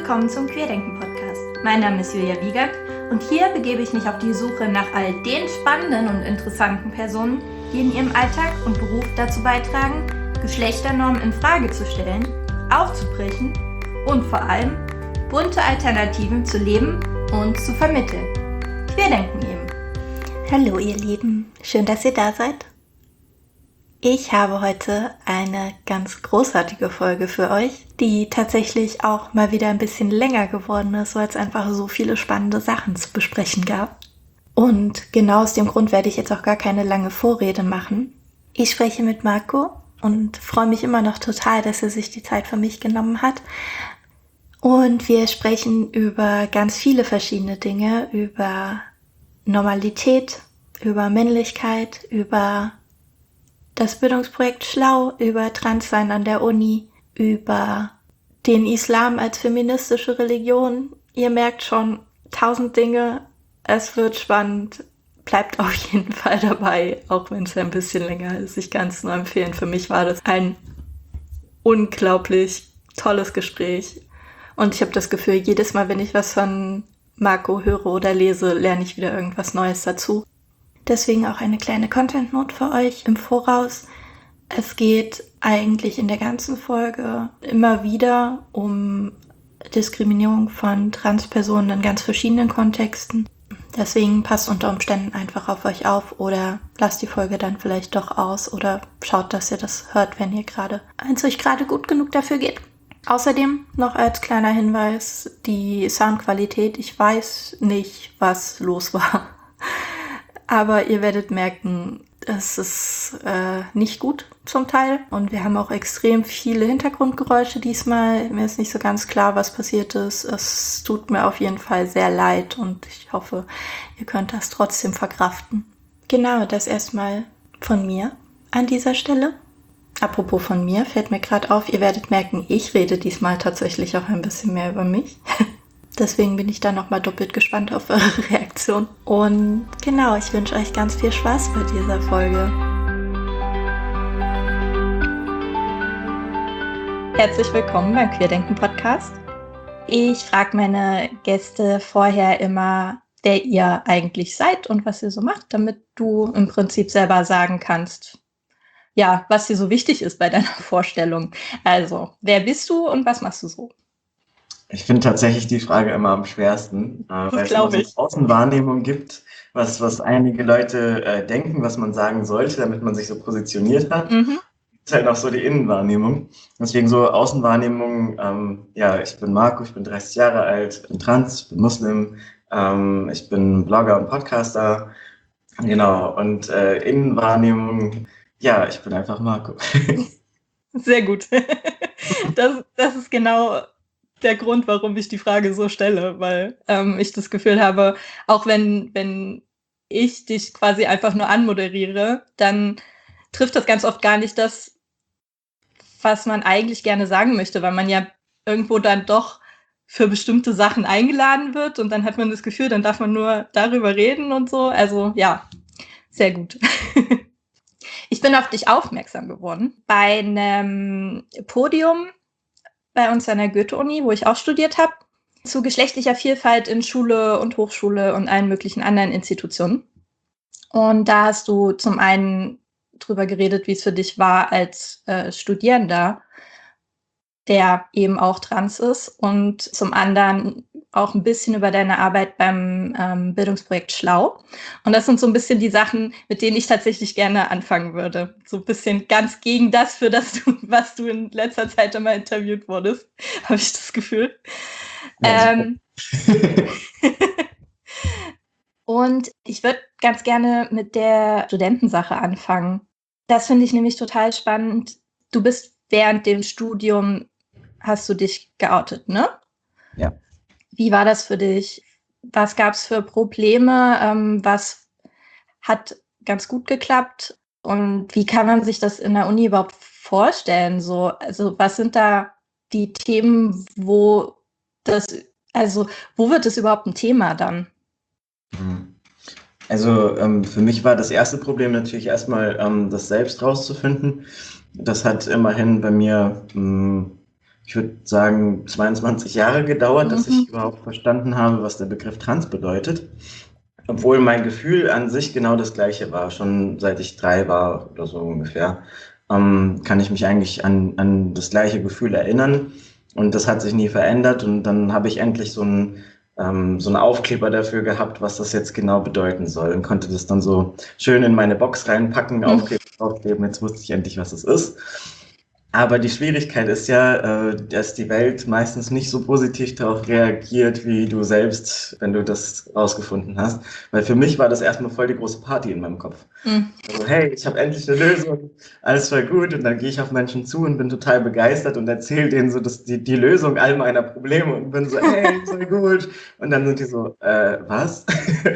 willkommen zum Querdenken-Podcast. Mein Name ist Julia Wiegand und hier begebe ich mich auf die Suche nach all den spannenden und interessanten Personen, die in ihrem Alltag und Beruf dazu beitragen, Geschlechternormen in Frage zu stellen, aufzubrechen und vor allem bunte Alternativen zu leben und zu vermitteln. Querdenken eben. Hallo ihr Lieben, schön, dass ihr da seid. Ich habe heute eine ganz großartige Folge für euch, die tatsächlich auch mal wieder ein bisschen länger geworden ist, weil es einfach so viele spannende Sachen zu besprechen gab. Und genau aus dem Grund werde ich jetzt auch gar keine lange Vorrede machen. Ich spreche mit Marco und freue mich immer noch total, dass er sich die Zeit für mich genommen hat. Und wir sprechen über ganz viele verschiedene Dinge, über Normalität, über Männlichkeit, über das Bildungsprojekt Schlau, über Transsein an der Uni, über den Islam als feministische Religion. Ihr merkt schon, 1000 Dinge. Es wird spannend. Bleibt auf jeden Fall dabei, auch wenn es ein bisschen länger ist. Ich kann es nur empfehlen. Für mich war das ein unglaublich tolles Gespräch. Und ich habe das Gefühl, jedes Mal, wenn ich was von Marco höre oder lese, lerne ich wieder irgendwas Neues dazu. Deswegen auch eine kleine Content-Note für euch im Voraus. Es geht eigentlich in der ganzen Folge immer wieder um Diskriminierung von Transpersonen in ganz verschiedenen Kontexten. Deswegen passt unter Umständen einfach auf euch auf oder lasst die Folge dann vielleicht doch aus oder schaut, dass ihr das hört, wenn es euch gerade gut genug dafür geht. Außerdem noch als kleiner Hinweis, die Soundqualität. Ich weiß nicht, was los war. Aber ihr werdet merken, es ist nicht gut zum Teil. Und wir haben auch extrem viele Hintergrundgeräusche diesmal. Mir ist nicht so ganz klar, was passiert ist. Es tut mir auf jeden Fall sehr leid und ich hoffe, ihr könnt das trotzdem verkraften. Genau, das erstmal von mir an dieser Stelle. Apropos von mir, fällt mir gerade auf, ihr werdet merken, ich rede diesmal tatsächlich auch ein bisschen mehr über mich. Deswegen bin ich da nochmal doppelt gespannt auf eure Reaktion. Und genau, ich wünsche euch ganz viel Spaß bei dieser Folge. Herzlich willkommen beim Querdenken-Podcast. Ich frage meine Gäste vorher immer, wer ihr eigentlich seid und was ihr so macht, damit du im Prinzip selber sagen kannst, ja, was dir so wichtig ist bei deiner Vorstellung. Also, wer bist du und was machst du so? Ich finde tatsächlich die Frage immer am schwersten, weil es immer so eine Außenwahrnehmung gibt, was einige Leute denken, was man sagen sollte, damit man sich so positioniert hat. Das ist halt noch so die Innenwahrnehmung. Deswegen so Außenwahrnehmung, ich bin Marco, ich bin 30 Jahre alt, bin trans, ich bin Muslim, ich bin Blogger und Podcaster. Genau, und Innenwahrnehmung, ja, ich bin einfach Marco. Sehr gut. Das ist genau der Grund, warum ich die Frage so stelle, weil ich das Gefühl habe, auch wenn ich dich quasi einfach nur anmoderiere, dann trifft das ganz oft gar nicht das, was man eigentlich gerne sagen möchte, weil man ja irgendwo dann doch für bestimmte Sachen eingeladen wird und dann hat man das Gefühl, dann darf man nur darüber reden und so. Also ja, sehr gut. Ich bin auf dich aufmerksam geworden bei einem Podium bei uns an der Goethe-Uni, wo ich auch studiert habe, zu geschlechtlicher Vielfalt in Schule und Hochschule und allen möglichen anderen Institutionen. Und da hast du zum einen drüber geredet, wie es für dich war als Studierender, der eben auch trans ist, und zum anderen auch ein bisschen über deine Arbeit beim Bildungsprojekt Schlau. Und das sind so ein bisschen die Sachen, mit denen ich tatsächlich gerne anfangen würde. So ein bisschen ganz gegen das, was du in letzter Zeit immer interviewt wurdest, habe ich das Gefühl. Und ich würde ganz gerne mit der Studentensache anfangen. Das finde ich nämlich total spannend. Du bist während dem Studium, hast du dich geoutet, ne? Ja. Wie war das für dich? Was gab es für Probleme? Was hat ganz gut geklappt? Und wie kann man sich das in der Uni überhaupt vorstellen? Also was sind da die Themen, wo wird es überhaupt ein Thema dann? Also für mich war das erste Problem natürlich erstmal das selbst rauszufinden. Das hat immerhin bei mir ich würde sagen, 22 Jahre gedauert, dass ich überhaupt verstanden habe, was der Begriff trans bedeutet. Obwohl mein Gefühl an sich genau das gleiche war, schon seit ich 3 war oder so ungefähr, kann ich mich eigentlich an das gleiche Gefühl erinnern und das hat sich nie verändert und dann habe ich endlich so einen Aufkleber dafür gehabt, was das jetzt genau bedeuten soll und konnte das dann so schön in meine Box reinpacken, Aufkleber draufkleben, jetzt wusste ich endlich, was es ist. Aber die Schwierigkeit ist ja, dass die Welt meistens nicht so positiv darauf reagiert, wie du selbst, wenn du das rausgefunden hast. Weil für mich war das erstmal voll die große Party in meinem Kopf. Also, hey, ich habe endlich eine Lösung, alles war gut. Und dann gehe ich auf Menschen zu und bin total begeistert und erzähle denen so die Lösung all meiner Probleme und bin so, hey, voll gut. Und dann sind die so, was?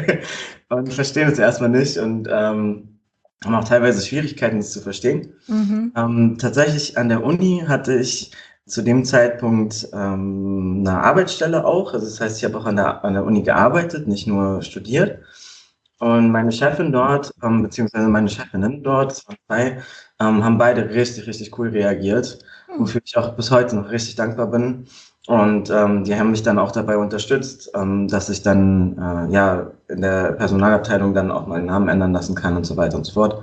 Und verstehen es erstmal nicht und haben auch teilweise Schwierigkeiten, das zu verstehen. Tatsächlich an der Uni hatte ich zu dem Zeitpunkt eine Arbeitsstelle auch. Also das heißt, ich habe auch an der Uni gearbeitet, nicht nur studiert. Und meine Chefin dort, beziehungsweise meine Chefinnen dort, das waren 2, haben beide richtig, richtig cool reagiert, wofür ich auch bis heute noch richtig dankbar bin. Und die haben mich dann auch dabei unterstützt, dass ich dann in der Personalabteilung dann auch meinen Namen ändern lassen kann und so weiter und so fort.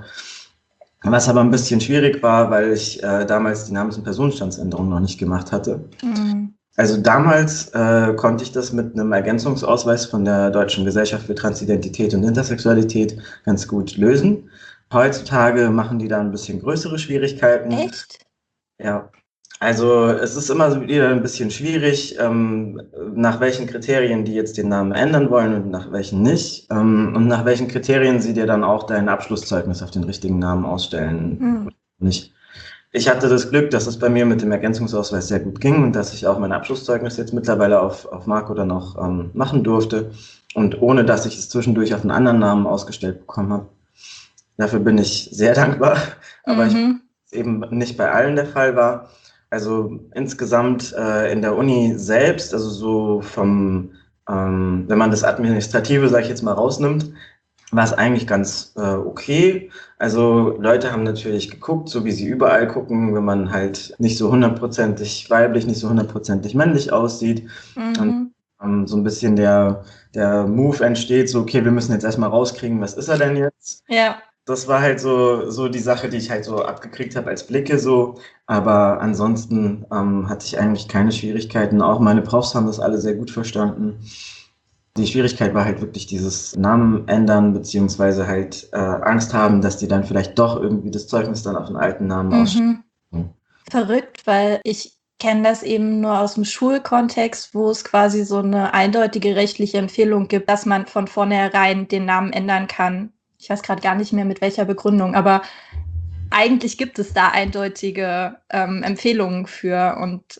Was aber ein bisschen schwierig war, weil ich damals die Namens- und Personenstandsänderung noch nicht gemacht hatte. Also damals konnte ich das mit einem Ergänzungsausweis von der Deutschen Gesellschaft für Transidentität und Intersexualität ganz gut lösen. Heutzutage machen die da ein bisschen größere Schwierigkeiten. Echt? Ja. Also es ist immer wieder ein bisschen schwierig, nach welchen Kriterien die jetzt den Namen ändern wollen und nach welchen nicht. Und nach welchen Kriterien sie dir dann auch dein Abschlusszeugnis auf den richtigen Namen ausstellen. Nicht. Ich hatte das Glück, dass es bei mir mit dem Ergänzungsausweis sehr gut ging und dass ich auch mein Abschlusszeugnis jetzt mittlerweile auf Marco dann auch machen durfte. Und ohne, dass ich es zwischendurch auf einen anderen Namen ausgestellt bekommen habe. Dafür bin ich sehr dankbar. Aber ich eben nicht bei allen der Fall war. Also insgesamt in der Uni selbst, also so vom, wenn man das Administrative, sage ich jetzt mal, rausnimmt, war es eigentlich ganz okay. Also Leute haben natürlich geguckt, so wie sie überall gucken, wenn man halt nicht so 100%ig weiblich, nicht so 100%ig männlich aussieht. Und so ein bisschen der Move entsteht, so okay, wir müssen jetzt erstmal rauskriegen, was ist er denn jetzt? Ja. Das war halt so die Sache, die ich halt so abgekriegt habe als Blicke so. Aber ansonsten hatte ich eigentlich keine Schwierigkeiten. Auch meine Profs haben das alle sehr gut verstanden. Die Schwierigkeit war halt wirklich dieses Namen ändern, beziehungsweise halt Angst haben, dass die dann vielleicht doch irgendwie das Zeugnis dann auf den alten Namen ausstellen. Verrückt, weil ich kenne das eben nur aus dem Schulkontext, wo es quasi so eine eindeutige rechtliche Empfehlung gibt, dass man von vornherein den Namen ändern kann. Ich weiß gerade gar nicht mehr, mit welcher Begründung, aber eigentlich gibt es da eindeutige Empfehlungen für und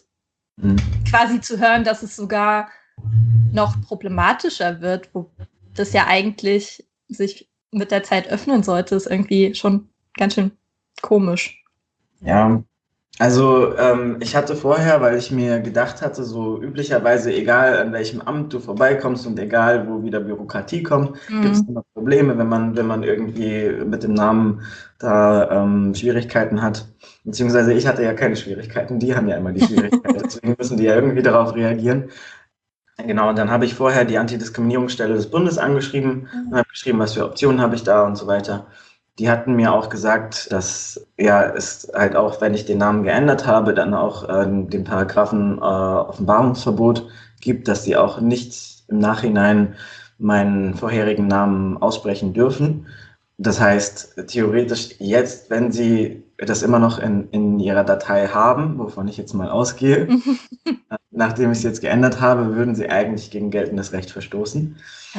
quasi zu hören, dass es sogar noch problematischer wird, wo das ja eigentlich sich mit der Zeit öffnen sollte, ist irgendwie schon ganz schön komisch. Ja, also ich hatte vorher, weil ich mir gedacht hatte, so üblicherweise, egal an welchem Amt du vorbeikommst und egal wo wieder Bürokratie kommt, gibt es immer Probleme, wenn man irgendwie mit dem Namen da Schwierigkeiten hat. Beziehungsweise ich hatte ja keine Schwierigkeiten, die haben ja immer die Schwierigkeiten, deswegen müssen die ja irgendwie darauf reagieren. Genau, und dann habe ich vorher die Antidiskriminierungsstelle des Bundes angeschrieben und habe geschrieben, was für Optionen habe ich da und so weiter. Die hatten mir auch gesagt, dass es halt auch, wenn ich den Namen geändert habe, dann auch den Paragraphen Offenbarungsverbot gibt, dass sie auch nicht im Nachhinein meinen vorherigen Namen aussprechen dürfen. Das heißt, theoretisch jetzt, wenn sie das immer noch in ihrer Datei haben, wovon ich jetzt mal ausgehe, nachdem ich es jetzt geändert habe, würden sie eigentlich gegen geltendes Recht verstoßen.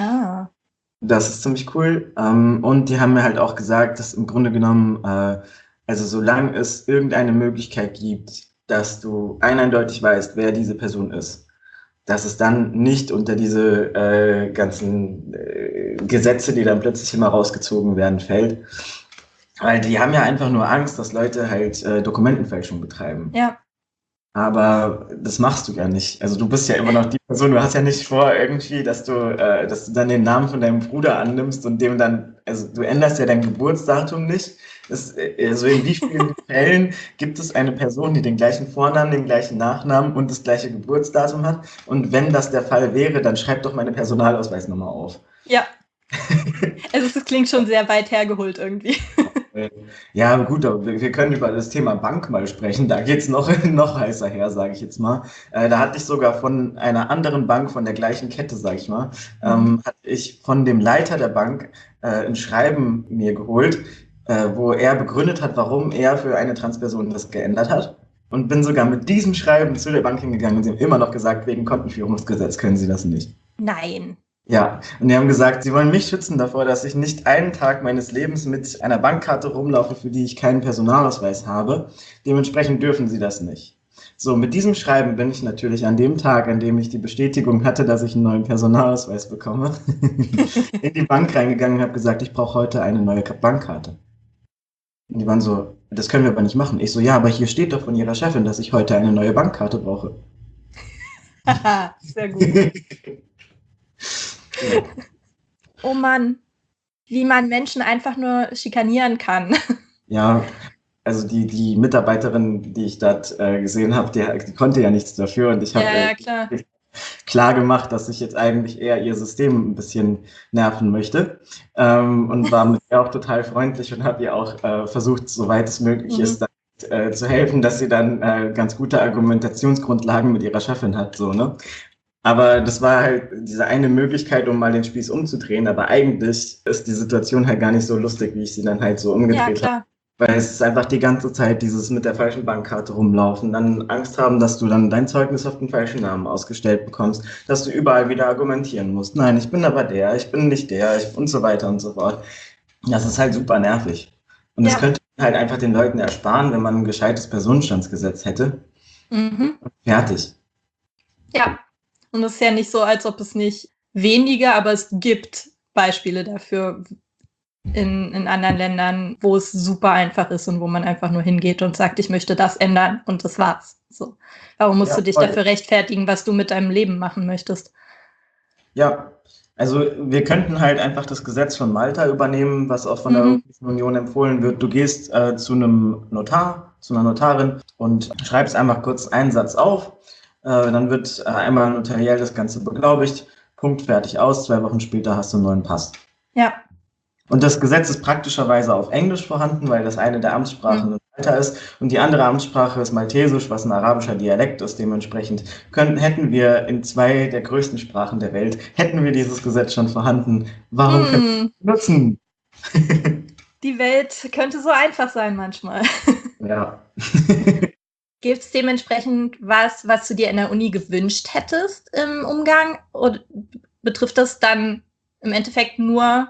Das ist ziemlich cool. Und die haben mir halt auch gesagt, dass im Grunde genommen, also solange es irgendeine Möglichkeit gibt, dass du eindeutig weißt, wer diese Person ist, dass es dann nicht unter diese ganzen Gesetze, die dann plötzlich immer rausgezogen werden, fällt. Weil die haben ja einfach nur Angst, dass Leute halt Dokumentenfälschung betreiben. Ja. Aber das machst du ja nicht. Also du bist ja immer noch die Person, du hast ja nicht vor irgendwie, dass du dann den Namen von deinem Bruder annimmst und dem dann also du änderst ja dein Geburtsdatum nicht. Also in wie vielen Fällen gibt es eine Person, die den gleichen Vornamen, den gleichen Nachnamen und das gleiche Geburtsdatum hat? Und wenn das der Fall wäre, dann schreib doch meine Personalausweisnummer auf. Ja. Also es klingt schon sehr weit hergeholt irgendwie. Ja, gut, aber wir können über das Thema Bank mal sprechen. Da geht es noch heißer her, sage ich jetzt mal. Da hatte ich sogar von einer anderen Bank, von der gleichen Kette, sage ich mal, hatte ich von dem Leiter der Bank ein Schreiben mir geholt, wo er begründet hat, warum er für eine Transperson das geändert hat. Und bin sogar mit diesem Schreiben zu der Bank hingegangen und sie haben immer noch gesagt, wegen Kontenführungsgesetz können sie das nicht. Nein. Ja, und die haben gesagt, sie wollen mich schützen davor, dass ich nicht einen Tag meines Lebens mit einer Bankkarte rumlaufe, für die ich keinen Personalausweis habe. Dementsprechend dürfen sie das nicht. So, mit diesem Schreiben bin ich natürlich an dem Tag, an dem ich die Bestätigung hatte, dass ich einen neuen Personalausweis bekomme, in die Bank reingegangen und habe gesagt, ich brauche heute eine neue Bankkarte. Und die waren so, das können wir aber nicht machen. Ich so, ja, aber hier steht doch von ihrer Chefin, dass ich heute eine neue Bankkarte brauche. Haha, sehr gut. Oh Mann, wie man Menschen einfach nur schikanieren kann. Ja, also die Mitarbeiterin, die ich dort gesehen habe, die konnte ja nichts dafür und ich habe klar gemacht, dass ich jetzt eigentlich eher ihr System ein bisschen nerven möchte und war mit ihr auch total freundlich und habe ihr auch versucht, soweit es möglich ist, zu helfen, dass sie dann ganz gute Argumentationsgrundlagen mit ihrer Chefin hat, so, ne? Aber das war halt diese eine Möglichkeit, um mal den Spieß umzudrehen. Aber eigentlich ist die Situation halt gar nicht so lustig, wie ich sie dann halt so umgedreht habe. Weil es ist einfach die ganze Zeit dieses mit der falschen Bankkarte rumlaufen, dann Angst haben, dass du dann dein Zeugnis auf den falschen Namen ausgestellt bekommst, dass du überall wieder argumentieren musst. Nein, ich bin aber der, ich bin nicht der, und so weiter und so fort. Das ist halt super nervig. Und das könnte halt einfach den Leuten ersparen, wenn man ein gescheites Personenstandsgesetz hätte. Fertig. Ja. Und es ist ja nicht so, als ob es nicht weniger, aber es gibt Beispiele dafür in anderen Ländern, wo es super einfach ist und wo man einfach nur hingeht und sagt, ich möchte das ändern und das war's. So. Warum musst du dich dafür rechtfertigen, was du mit deinem Leben machen möchtest? Ja, also wir könnten halt einfach das Gesetz von Malta übernehmen, was auch von der Europäischen Union empfohlen wird. Du gehst zu einem Notar, zu einer Notarin und schreibst einfach kurz einen Satz auf. Dann wird einmal notariell das Ganze beglaubigt, Punkt, fertig, aus. 2 Wochen später hast du einen neuen Pass. Ja. Und das Gesetz ist praktischerweise auf Englisch vorhanden, weil das eine der Amtssprachen in Malta ist. Und die andere Amtssprache ist Maltesisch, was ein arabischer Dialekt ist. Dementsprechend hätten wir in 2 der größten Sprachen der Welt, hätten wir dieses Gesetz schon vorhanden. Warum können wir es nutzen? Die Welt könnte so einfach sein manchmal. Ja. Gibt es dementsprechend was du dir in der Uni gewünscht hättest im Umgang? Oder betrifft das dann im Endeffekt nur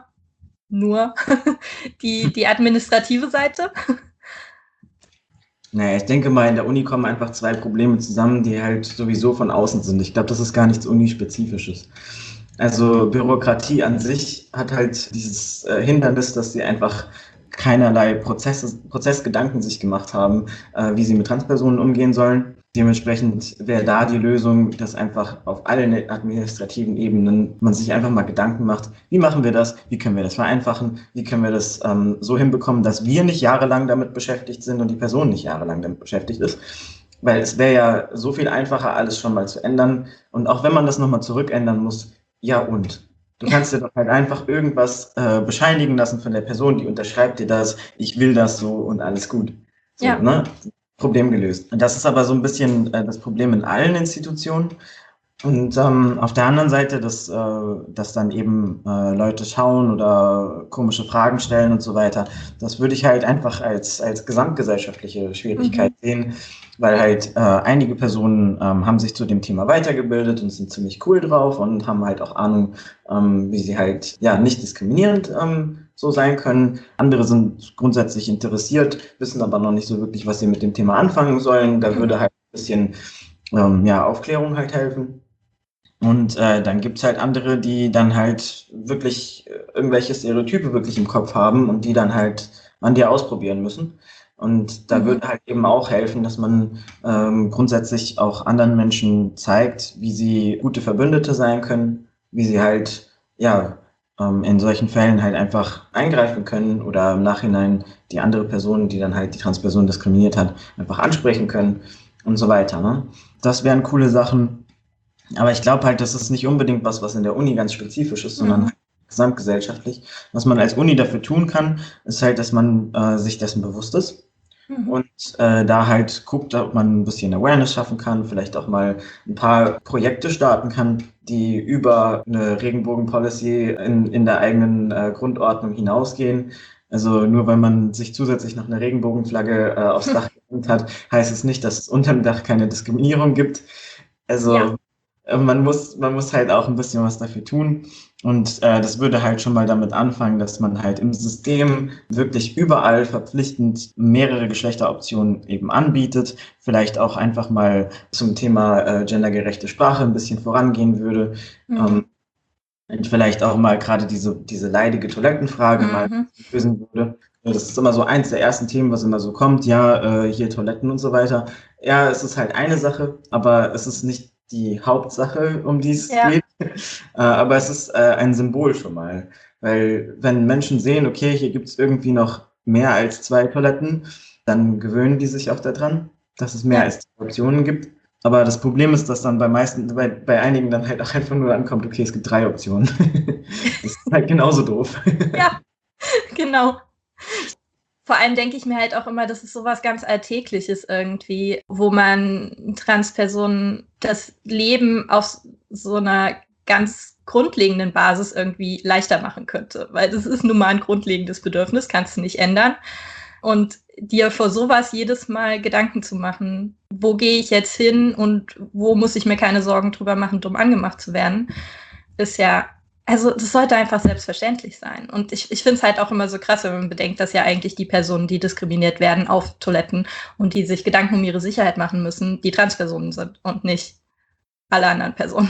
die administrative Seite? Naja, ich denke mal, in der Uni kommen einfach 2 Probleme zusammen, die halt sowieso von außen sind. Ich glaube, das ist gar nichts Unispezifisches. Also Bürokratie an sich hat halt dieses Hindernis, dass sie einfach keinerlei Prozessgedanken sich gemacht haben, wie sie mit Transpersonen umgehen sollen. Dementsprechend wäre da die Lösung, dass einfach auf allen administrativen Ebenen man sich einfach mal Gedanken macht, wie machen wir das, wie können wir das vereinfachen, wie können wir das so hinbekommen, dass wir nicht jahrelang damit beschäftigt sind und die Person nicht jahrelang damit beschäftigt ist. Weil es wäre ja so viel einfacher, alles schon mal zu ändern. Und auch wenn man das nochmal zurückändern muss, ja und? Du kannst dir doch halt einfach irgendwas bescheinigen lassen von der Person, die unterschreibt dir das, ich will das so und alles gut. So, ja. Ne? Problem gelöst. Und das ist aber so ein bisschen das Problem in allen Institutionen. Und auf der anderen Seite, dass dann eben Leute schauen oder komische Fragen stellen und so weiter, das würde ich halt einfach als gesamtgesellschaftliche Schwierigkeit sehen, weil halt einige Personen haben sich zu dem Thema weitergebildet und sind ziemlich cool drauf und haben halt auch Ahnung, wie sie halt nicht diskriminierend so sein können. Andere sind grundsätzlich interessiert, wissen aber noch nicht so wirklich, was sie mit dem Thema anfangen sollen. Da würde halt ein bisschen Aufklärung halt helfen. Und dann gibt's halt andere, die dann halt wirklich irgendwelche Stereotype wirklich im Kopf haben und die dann halt an dir ausprobieren müssen. Und da würde halt eben auch helfen, dass man grundsätzlich auch anderen Menschen zeigt, wie sie gute Verbündete sein können, wie sie halt in solchen Fällen halt einfach eingreifen können oder im Nachhinein die andere Person, die dann halt die Transperson diskriminiert hat, einfach ansprechen können und so weiter. Ne? Das wären coole Sachen. Aber ich glaube halt, das ist nicht unbedingt was in der Uni ganz spezifisch ist, sondern halt gesamtgesellschaftlich. Was man als Uni dafür tun kann, ist halt, dass man sich dessen bewusst ist. Und da halt guckt, ob man ein bisschen Awareness schaffen kann, vielleicht auch mal ein paar Projekte starten kann, die über eine Regenbogen-Policy in der eigenen Grundordnung hinausgehen. Also nur weil man sich zusätzlich noch eine Regenbogenflagge aufs Dach gehängt hat, heißt es nicht, dass es unter dem Dach keine Diskriminierung gibt. Also man muss halt auch ein bisschen was dafür tun. Und das würde halt schon mal damit anfangen, dass man halt im System wirklich überall verpflichtend mehrere Geschlechteroptionen eben anbietet. Vielleicht auch einfach mal zum Thema gendergerechte Sprache ein bisschen vorangehen würde. Und vielleicht auch mal gerade diese leidige Toilettenfrage mal lösen würde. Das ist immer so eins der ersten Themen, was immer so kommt. Ja, hier Toiletten und so weiter. Ja, es ist halt eine Sache, aber es ist nicht die Hauptsache, um die es geht. Aber es ist ein Symbol schon mal. Weil wenn Menschen sehen, okay, hier gibt es irgendwie noch mehr als 2 Toiletten, dann gewöhnen die sich auch daran, dass es mehr als 2 Optionen gibt. Aber das Problem ist, dass dann bei einigen dann halt auch einfach nur ankommt, okay, es gibt 3 Optionen. Das ist halt genauso doof. Ja, genau. Vor allem denke ich mir halt auch immer, das ist sowas ganz Alltägliches irgendwie, wo man Transpersonen das Leben auf so einer ganz grundlegenden Basis irgendwie leichter machen könnte. Weil das ist nun mal ein grundlegendes Bedürfnis, kannst du nicht ändern. Und dir vor sowas jedes Mal Gedanken zu machen, wo gehe ich jetzt hin und wo muss ich mir keine Sorgen drüber machen, dumm angemacht zu werden, ist ja, also das sollte einfach selbstverständlich sein. Und ich finde es halt auch immer so krass, wenn man bedenkt, dass ja eigentlich die Personen, die diskriminiert werden auf Toiletten und die sich Gedanken um ihre Sicherheit machen müssen, die Transpersonen sind und nicht alle anderen Personen.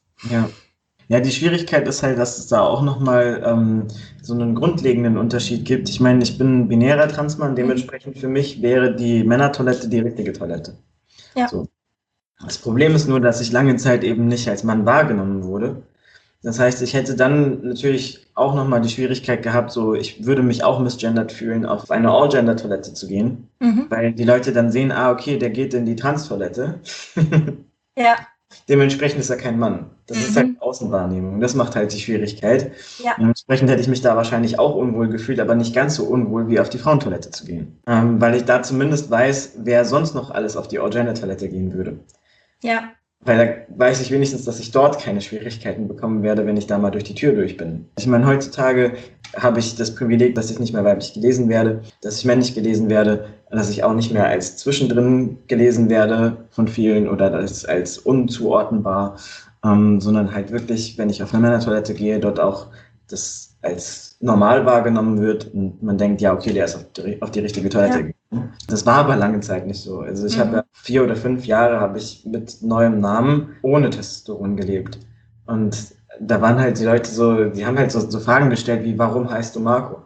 Ja, die Schwierigkeit ist halt, dass es da auch nochmal so einen grundlegenden Unterschied gibt. Ich meine, ich bin ein binärer Transmann, dementsprechend für mich wäre die Männertoilette die richtige Toilette. Ja. So. Das Problem ist nur, dass ich lange Zeit eben nicht als Mann wahrgenommen wurde. Das heißt, ich hätte dann natürlich auch nochmal die Schwierigkeit gehabt, so ich würde mich auch misgendert fühlen, auf eine All-Gender-Toilette zu gehen, weil die Leute dann sehen, okay, der geht in die Trans-Toilette. Ja. Dementsprechend ist er kein Mann. Das ist halt Außenwahrnehmung. Das macht halt die Schwierigkeit. Ja. Dementsprechend hätte ich mich da wahrscheinlich auch unwohl gefühlt, aber nicht ganz so unwohl, wie auf die Frauentoilette zu gehen. Weil ich da zumindest weiß, wer sonst noch alles auf die All-Gender-Toilette gehen würde. Ja. Weil da weiß ich wenigstens, dass ich dort keine Schwierigkeiten bekommen werde, wenn ich da mal durch die Tür durch bin. Ich meine, heutzutage habe ich das Privileg, dass ich nicht mehr weiblich gelesen werde, dass ich männlich gelesen werde, dass ich auch nicht mehr als zwischendrin gelesen werde von vielen oder als unzuordnenbar, sondern halt wirklich, wenn ich auf eine Männertoilette gehe, dort auch das als normal wahrgenommen wird und man denkt, ja, okay, der ist auf die richtige Toilette gegangen. Das war aber lange Zeit nicht so. Also ich habe 4 oder 5 Jahre habe ich mit neuem Namen ohne Testosteron gelebt. Und da waren halt die Leute so, die haben halt so Fragen gestellt wie, warum heißt du Marco?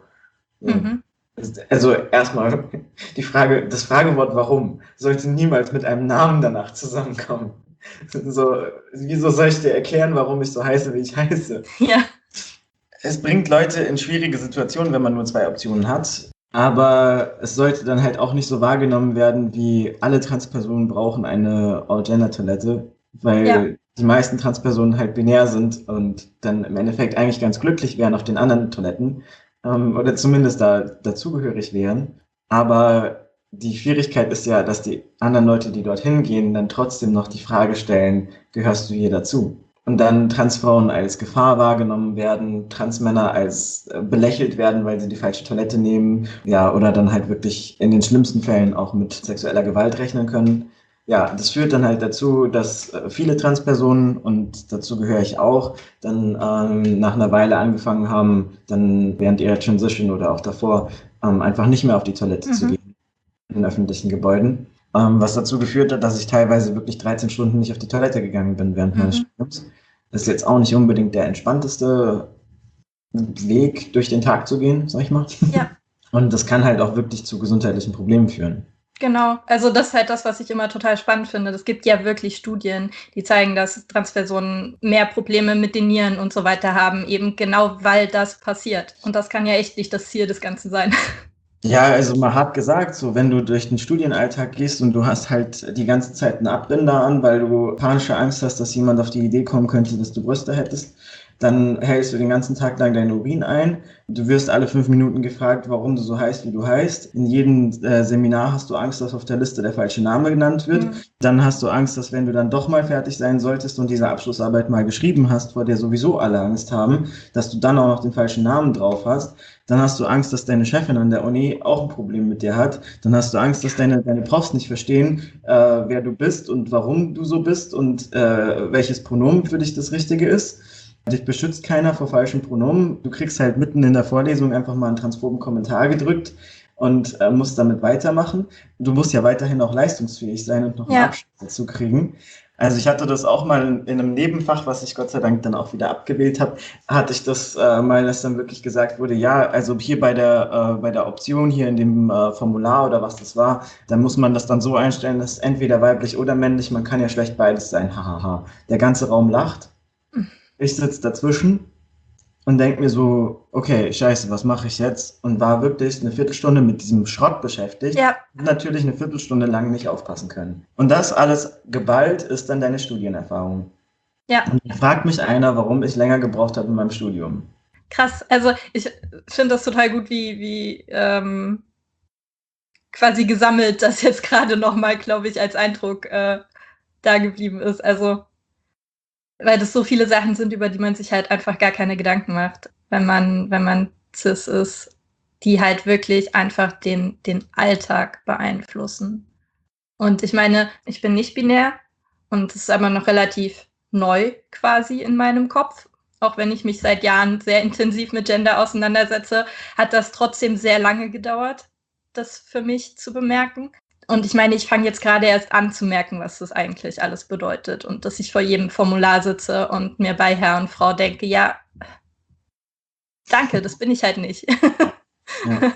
Also erstmal das Fragewort warum sollte niemals mit einem Namen danach zusammenkommen. So, wieso soll ich dir erklären, warum ich so heiße, wie ich heiße? Ja. Es bringt Leute in schwierige Situationen, wenn man nur 2 Optionen hat. Aber es sollte dann halt auch nicht so wahrgenommen werden, wie alle Transpersonen brauchen eine All-Gender-Toilette, weil die meisten Transpersonen halt binär sind und dann im Endeffekt eigentlich ganz glücklich wären auf den anderen Toiletten oder zumindest dazugehörig wären. Aber die Schwierigkeit ist ja, dass die anderen Leute, die dorthin gehen, dann trotzdem noch die Frage stellen, gehörst du hier dazu? Und dann Transfrauen als Gefahr wahrgenommen werden, Transmänner als belächelt werden, weil sie die falsche Toilette nehmen, ja, oder dann halt wirklich in den schlimmsten Fällen auch mit sexueller Gewalt rechnen können. Ja, das führt dann halt dazu, dass viele Transpersonen, und dazu gehöre ich auch, dann nach einer Weile angefangen haben, dann während ihrer Transition oder auch davor, einfach nicht mehr auf die Toilette zu gehen in öffentlichen Gebäuden. Was dazu geführt hat, dass ich teilweise wirklich 13 Stunden nicht auf die Toilette gegangen bin während meines Studiums. Das ist jetzt auch nicht unbedingt der entspannteste Weg, durch den Tag zu gehen, sag ich mal. Ja. Und das kann halt auch wirklich zu gesundheitlichen Problemen führen. Genau, also das ist halt das, was ich immer total spannend finde. Es gibt ja wirklich Studien, die zeigen, dass Transpersonen mehr Probleme mit den Nieren und so weiter haben, eben genau weil das passiert. Und das kann ja echt nicht das Ziel des Ganzen sein. Ja, also man hat gesagt, so wenn du durch den Studienalltag gehst und du hast halt die ganze Zeit einen Abbinder an, weil du panische Angst hast, dass jemand auf die Idee kommen könnte, dass du Brüste hättest, dann hältst du den ganzen Tag lang deinen Urin ein. Du wirst alle 5 Minuten gefragt, warum du so heißt, wie du heißt. In jedem Seminar hast du Angst, dass auf der Liste der falsche Name genannt wird. Dann hast du Angst, dass wenn du dann doch mal fertig sein solltest und diese Abschlussarbeit mal geschrieben hast, vor der sowieso alle Angst haben, dass du dann auch noch den falschen Namen drauf hast. Dann hast du Angst, dass deine Chefin an der Uni auch ein Problem mit dir hat. Dann hast du Angst, dass deine Profs nicht verstehen, wer du bist und warum du so bist und welches Pronomen für dich das Richtige ist. Dich beschützt keiner vor falschen Pronomen. Du kriegst halt mitten in der Vorlesung einfach mal einen transphoben Kommentar gedrückt und musst damit weitermachen. Du musst ja weiterhin auch leistungsfähig sein und noch einen Abschluss dazu kriegen. Also ich hatte das auch mal in einem Nebenfach, was ich Gott sei Dank dann auch wieder abgewählt habe, hatte ich das mal, dass dann wirklich gesagt wurde, ja, also hier bei der Option, hier in dem Formular oder was das war, dann muss man das dann so einstellen, dass entweder weiblich oder männlich, man kann ja schlecht beides sein, hahaha. Der ganze Raum lacht. Ich sitze dazwischen und denke mir so, okay, scheiße, was mache ich jetzt? Und war wirklich eine Viertelstunde mit diesem Schrott beschäftigt. Ja. Und natürlich eine Viertelstunde lang nicht aufpassen können. Und das alles geballt ist dann deine Studienerfahrung. Ja. Und da fragt mich einer, warum ich länger gebraucht habe in meinem Studium. Krass, also ich finde das total gut, wie quasi gesammelt das jetzt gerade nochmal, glaube ich, als Eindruck da geblieben ist. Also weil das so viele Sachen sind, über die man sich halt einfach gar keine Gedanken macht, wenn man cis ist, die halt wirklich einfach den Alltag beeinflussen. Und ich meine, ich bin nicht binär und es ist aber noch relativ neu quasi in meinem Kopf. Auch wenn ich mich seit Jahren sehr intensiv mit Gender auseinandersetze, hat das trotzdem sehr lange gedauert, das für mich zu bemerken. Und ich meine, ich fange jetzt gerade erst an zu merken, was das eigentlich alles bedeutet. Und dass ich vor jedem Formular sitze und mir bei Herr und Frau denke, ja, danke, das bin ich halt nicht. Ja.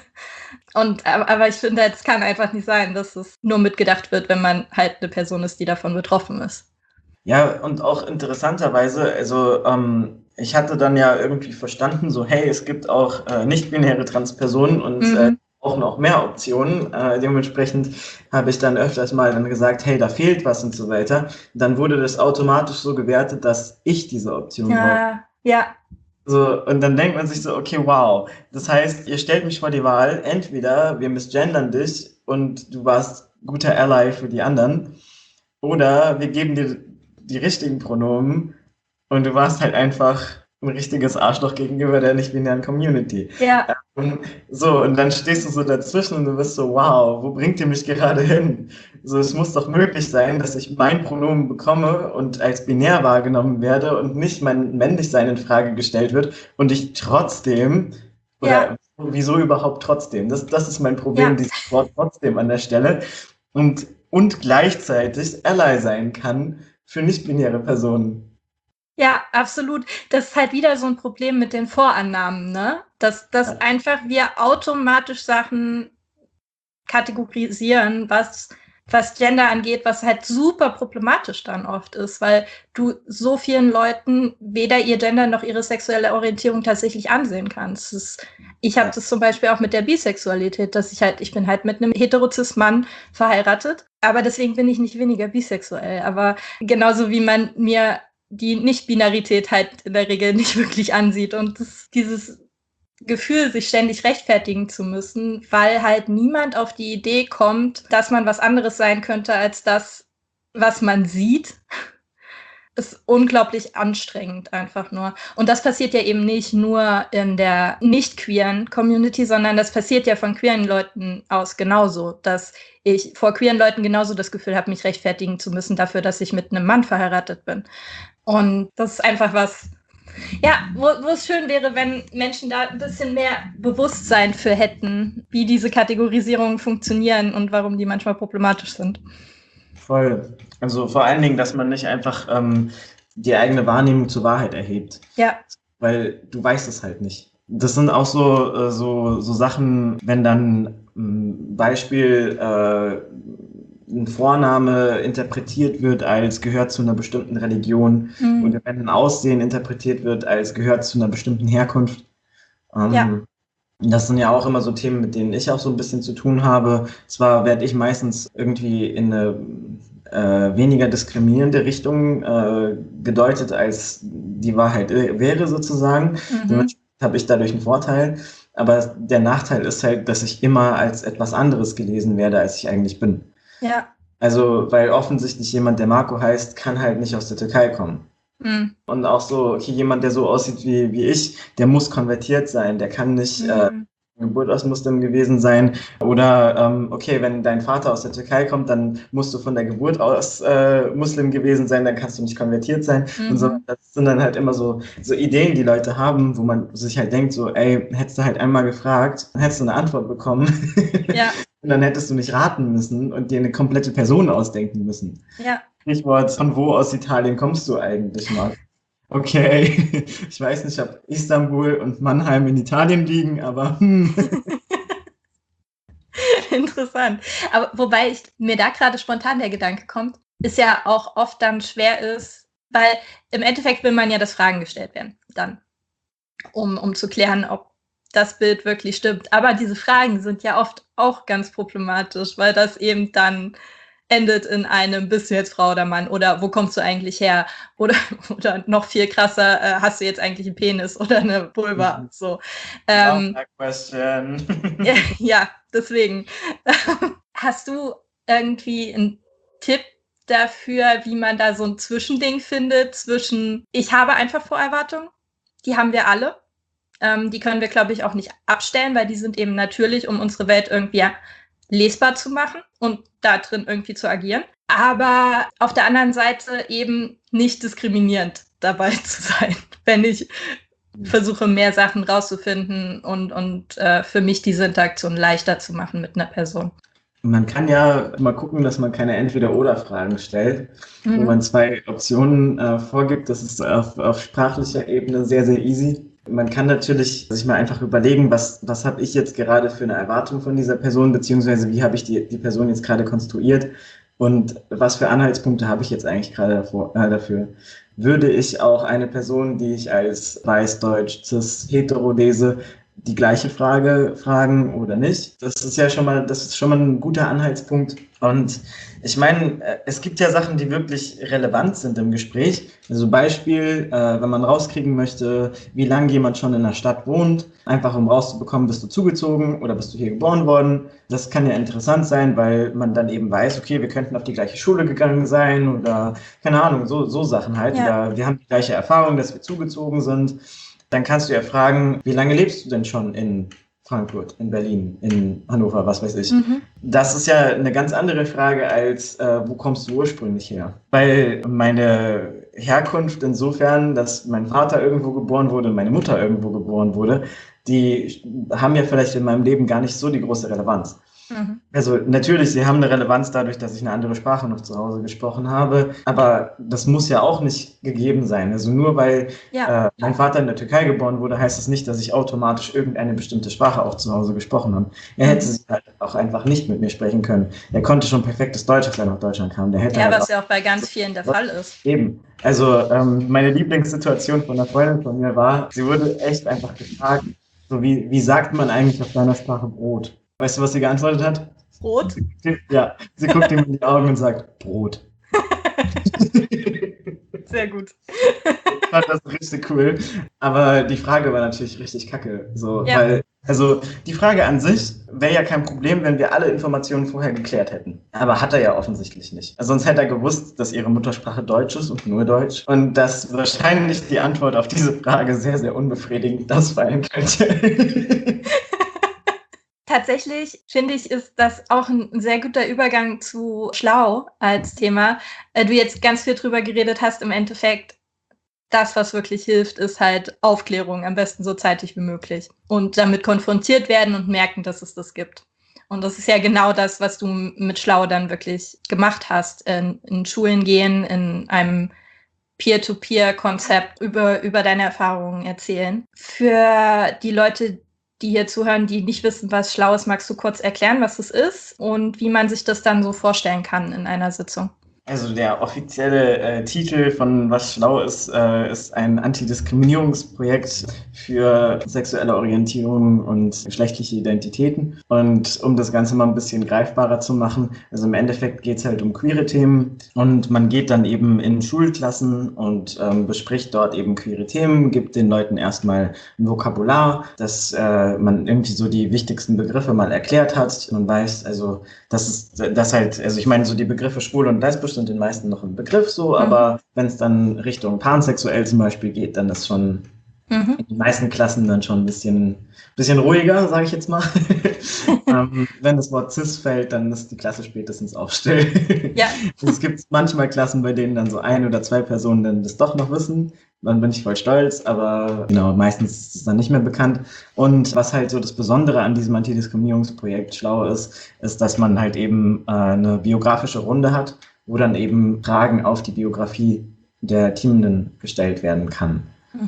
Aber ich finde, es kann einfach nicht sein, dass es nur mitgedacht wird, wenn man halt eine Person ist, die davon betroffen ist. Ja, und auch interessanterweise, also ich hatte dann ja irgendwie verstanden, so hey, es gibt auch nicht-binäre Transpersonen und auch noch mehr Optionen. Dementsprechend habe ich dann öfters mal dann gesagt, hey, da fehlt was und so weiter. Dann wurde das automatisch so gewertet, dass ich diese Option brauche. Ja. So, und dann denkt man sich so, okay, wow. Das heißt, ihr stellt mich vor die Wahl, entweder wir misgendern dich und du warst guter Ally für die anderen, oder wir geben dir die richtigen Pronomen und du warst halt einfach ein richtiges Arschloch gegenüber der nicht-binären Community. Ja. Und dann stehst du so dazwischen und du bist so, wow, wo bringt ihr mich gerade hin? So, es muss doch möglich sein, dass ich mein Pronomen bekomme und als binär wahrgenommen werde und nicht mein Männlichsein in Frage gestellt wird und ich trotzdem, oder wieso überhaupt trotzdem? Das ist mein Problem, dieses Wort trotzdem an der Stelle. Und gleichzeitig Ally sein kann für nicht-binäre Personen. Ja, absolut. Das ist halt wieder so ein Problem mit den Vorannahmen, ne? Dass einfach wir automatisch Sachen kategorisieren, was Gender angeht, was halt super problematisch dann oft ist, weil du so vielen Leuten weder ihr Gender noch ihre sexuelle Orientierung tatsächlich ansehen kannst. Ich habe das zum Beispiel auch mit der Bisexualität, dass ich bin halt mit einem Heterozis-Mann verheiratet, aber deswegen bin ich nicht weniger bisexuell. Aber genauso wie man mir die Nicht-Binarität halt in der Regel nicht wirklich ansieht und dieses Gefühl, sich ständig rechtfertigen zu müssen, weil halt niemand auf die Idee kommt, dass man was anderes sein könnte als das, was man sieht, ist unglaublich anstrengend einfach nur. Und das passiert ja eben nicht nur in der nicht-queeren Community, sondern das passiert ja von queeren Leuten aus genauso, dass ich vor queeren Leuten genauso das Gefühl habe, mich rechtfertigen zu müssen dafür, dass ich mit einem Mann verheiratet bin. Und das ist einfach was, ja, wo es schön wäre, wenn Menschen da ein bisschen mehr Bewusstsein für hätten, wie diese Kategorisierungen funktionieren und warum die manchmal problematisch sind. Voll. Also vor allen Dingen, dass man nicht einfach die eigene Wahrnehmung zur Wahrheit erhebt. Ja. Weil du weißt es halt nicht. Das sind auch so Sachen, wenn dann Beispiel ein Vorname interpretiert wird als gehört zu einer bestimmten Religion oder wenn ein Aussehen interpretiert wird als gehört zu einer bestimmten Herkunft. Das sind ja auch immer so Themen, mit denen ich auch so ein bisschen zu tun habe. Zwar werde ich meistens irgendwie in eine weniger diskriminierende Richtung gedeutet, als die Wahrheit wäre sozusagen. Dementsprechend habe ich dadurch einen Vorteil. Aber der Nachteil ist halt, dass ich immer als etwas anderes gelesen werde, als ich eigentlich bin. Ja. Also, weil offensichtlich jemand, der Marco heißt, kann halt nicht aus der Türkei kommen. Und auch so, okay, jemand, der so aussieht wie ich, der muss konvertiert sein, der kann nicht Geburt aus Muslim gewesen sein. Oder, okay, wenn dein Vater aus der Türkei kommt, dann musst du von der Geburt aus Muslim gewesen sein, dann kannst du nicht konvertiert sein. Und so, das sind dann halt immer so Ideen, die Leute haben, wo man sich halt denkt, so, ey, hättest du halt einmal gefragt, dann hättest du eine Antwort bekommen. Ja. Und dann hättest du nicht raten müssen und dir eine komplette Person ausdenken müssen. Ja. Stichwort, von wo aus Italien kommst du eigentlich mal? Okay, ich weiß nicht, ob Istanbul und Mannheim in Italien liegen, aber Interessant. Aber wobei mir da gerade spontan der Gedanke kommt, ist ja auch oft dann schwer ist, weil im Endeffekt will man ja, dass Fragen gestellt werden, dann, um zu klären, ob das Bild wirklich stimmt. Aber diese Fragen sind ja oft auch ganz problematisch, weil das eben dann endet in einem, bist du jetzt Frau oder Mann oder wo kommst du eigentlich her? Oder noch viel krasser, hast du jetzt eigentlich einen Penis oder eine Vulva? So. Question. Ja, deswegen. Hast du irgendwie einen Tipp dafür, wie man da so ein Zwischending findet zwischen, ich habe einfach Vorerwartungen, die haben wir alle. Die können wir, glaube ich, auch nicht abstellen, weil die sind eben natürlich, um unsere Welt irgendwie lesbar zu machen und da drin irgendwie zu agieren. Aber auf der anderen Seite eben nicht diskriminierend dabei zu sein, wenn ich versuche, mehr Sachen rauszufinden und für mich diese Interaktion leichter zu machen mit einer Person. Man kann ja mal gucken, dass man keine Entweder-oder-Fragen stellt, wo man 2 Optionen vorgibt. Das ist auf sprachlicher Ebene sehr, sehr easy. Man kann natürlich sich mal einfach überlegen, was habe ich jetzt gerade für eine Erwartung von dieser Person, beziehungsweise wie habe ich die Person jetzt gerade konstruiert und was für Anhaltspunkte habe ich jetzt eigentlich gerade dafür. Würde ich auch eine Person, die ich als weiß, deutsch, cis, hetero lese, die gleiche Frage fragen oder nicht? Das ist schon mal ein guter Anhaltspunkt. Und ich meine, es gibt ja Sachen, die wirklich relevant sind im Gespräch. Also Beispiel, wenn man rauskriegen möchte, wie lange jemand schon in der Stadt wohnt, einfach um rauszubekommen, bist du zugezogen oder bist du hier geboren worden. Das kann ja interessant sein, weil man dann eben weiß, okay, wir könnten auf die gleiche Schule gegangen sein oder keine Ahnung, so Sachen halt. Ja. Oder wir haben die gleiche Erfahrung, dass wir zugezogen sind. Dann kannst du ja fragen, wie lange lebst du denn schon in Frankfurt, in Berlin, in Hannover, was weiß ich. Das ist ja eine ganz andere Frage als, wo kommst du ursprünglich her? Weil meine Herkunft insofern, dass mein Vater irgendwo geboren wurde und meine Mutter irgendwo geboren wurde, die haben ja vielleicht in meinem Leben gar nicht so die große Relevanz. Also natürlich, sie haben eine Relevanz dadurch, dass ich eine andere Sprache noch zu Hause gesprochen habe, aber das muss ja auch nicht gegeben sein. Also nur weil mein Vater in der Türkei geboren wurde, heißt das nicht, dass ich automatisch irgendeine bestimmte Sprache auch zu Hause gesprochen habe. Er hätte sie halt auch einfach nicht mit mir sprechen können. Er konnte schon perfektes Deutsch, als er nach Deutschland kam. Der hätte was ja auch bei ganz vielen der Fall ist. Eben. Also meine Lieblingssituation von einer Freundin von mir war, sie wurde echt einfach gefragt, so wie sagt man eigentlich auf deiner Sprache Brot? Weißt du, was sie geantwortet hat? Brot? Ja, sie guckt ihm in die Augen und sagt, Brot. Sehr gut. Ich fand das richtig cool. Aber die Frage war natürlich richtig kacke. So, weil, also die Frage an sich wäre ja kein Problem, wenn wir alle Informationen vorher geklärt hätten. Aber hat er ja offensichtlich nicht. Also sonst hätte er gewusst, dass ihre Muttersprache Deutsch ist und nur Deutsch. Und dass wahrscheinlich die Antwort auf diese Frage sehr, sehr unbefriedigend ausfallen könnte. Tatsächlich finde ich, ist das auch ein sehr guter Übergang zu schlau als Thema. Du jetzt ganz viel drüber geredet hast, im Endeffekt, das, was wirklich hilft, ist halt Aufklärung, am besten so zeitig wie möglich. Und damit konfrontiert werden und merken, dass es das gibt. Und das ist ja genau das, was du mit Schlau dann wirklich gemacht hast. In Schulen gehen, in einem Peer-to-Peer-Konzept über deine Erfahrungen erzählen. Für die Leute, die hier zuhören, die nicht wissen, was schlau ist, magst du kurz erklären, was es ist und wie man sich das dann so vorstellen kann in einer Sitzung? Also der offizielle Titel von Was schlau ist ein Antidiskriminierungsprojekt für sexuelle Orientierung und geschlechtliche Identitäten. Und um das Ganze mal ein bisschen greifbarer zu machen, also im Endeffekt geht es halt um queere Themen und man geht dann eben in Schulklassen und bespricht dort eben queere Themen, gibt den Leuten erstmal ein Vokabular, dass man irgendwie so die wichtigsten Begriffe mal erklärt hat. Man weiß, also ich meine, so die Begriffe schwul und lesbisch sind den meisten noch ein Begriff so, aber wenn es dann Richtung pansexuell zum Beispiel geht, dann ist schon in den meisten Klassen dann schon ein bisschen ruhiger, sage ich jetzt mal. Wenn das Wort cis fällt, dann ist die Klasse spätestens auch still. Ja. Es gibt manchmal Klassen, bei denen dann so 1 oder 2 Personen dann das doch noch wissen. Dann bin ich voll stolz, aber genau, meistens ist es dann nicht mehr bekannt. Und was halt so das Besondere an diesem Antidiskriminierungsprojekt schlau ist, dass man halt eben eine biografische Runde hat, wo dann eben Fragen auf die Biografie der Teamenden gestellt werden kann.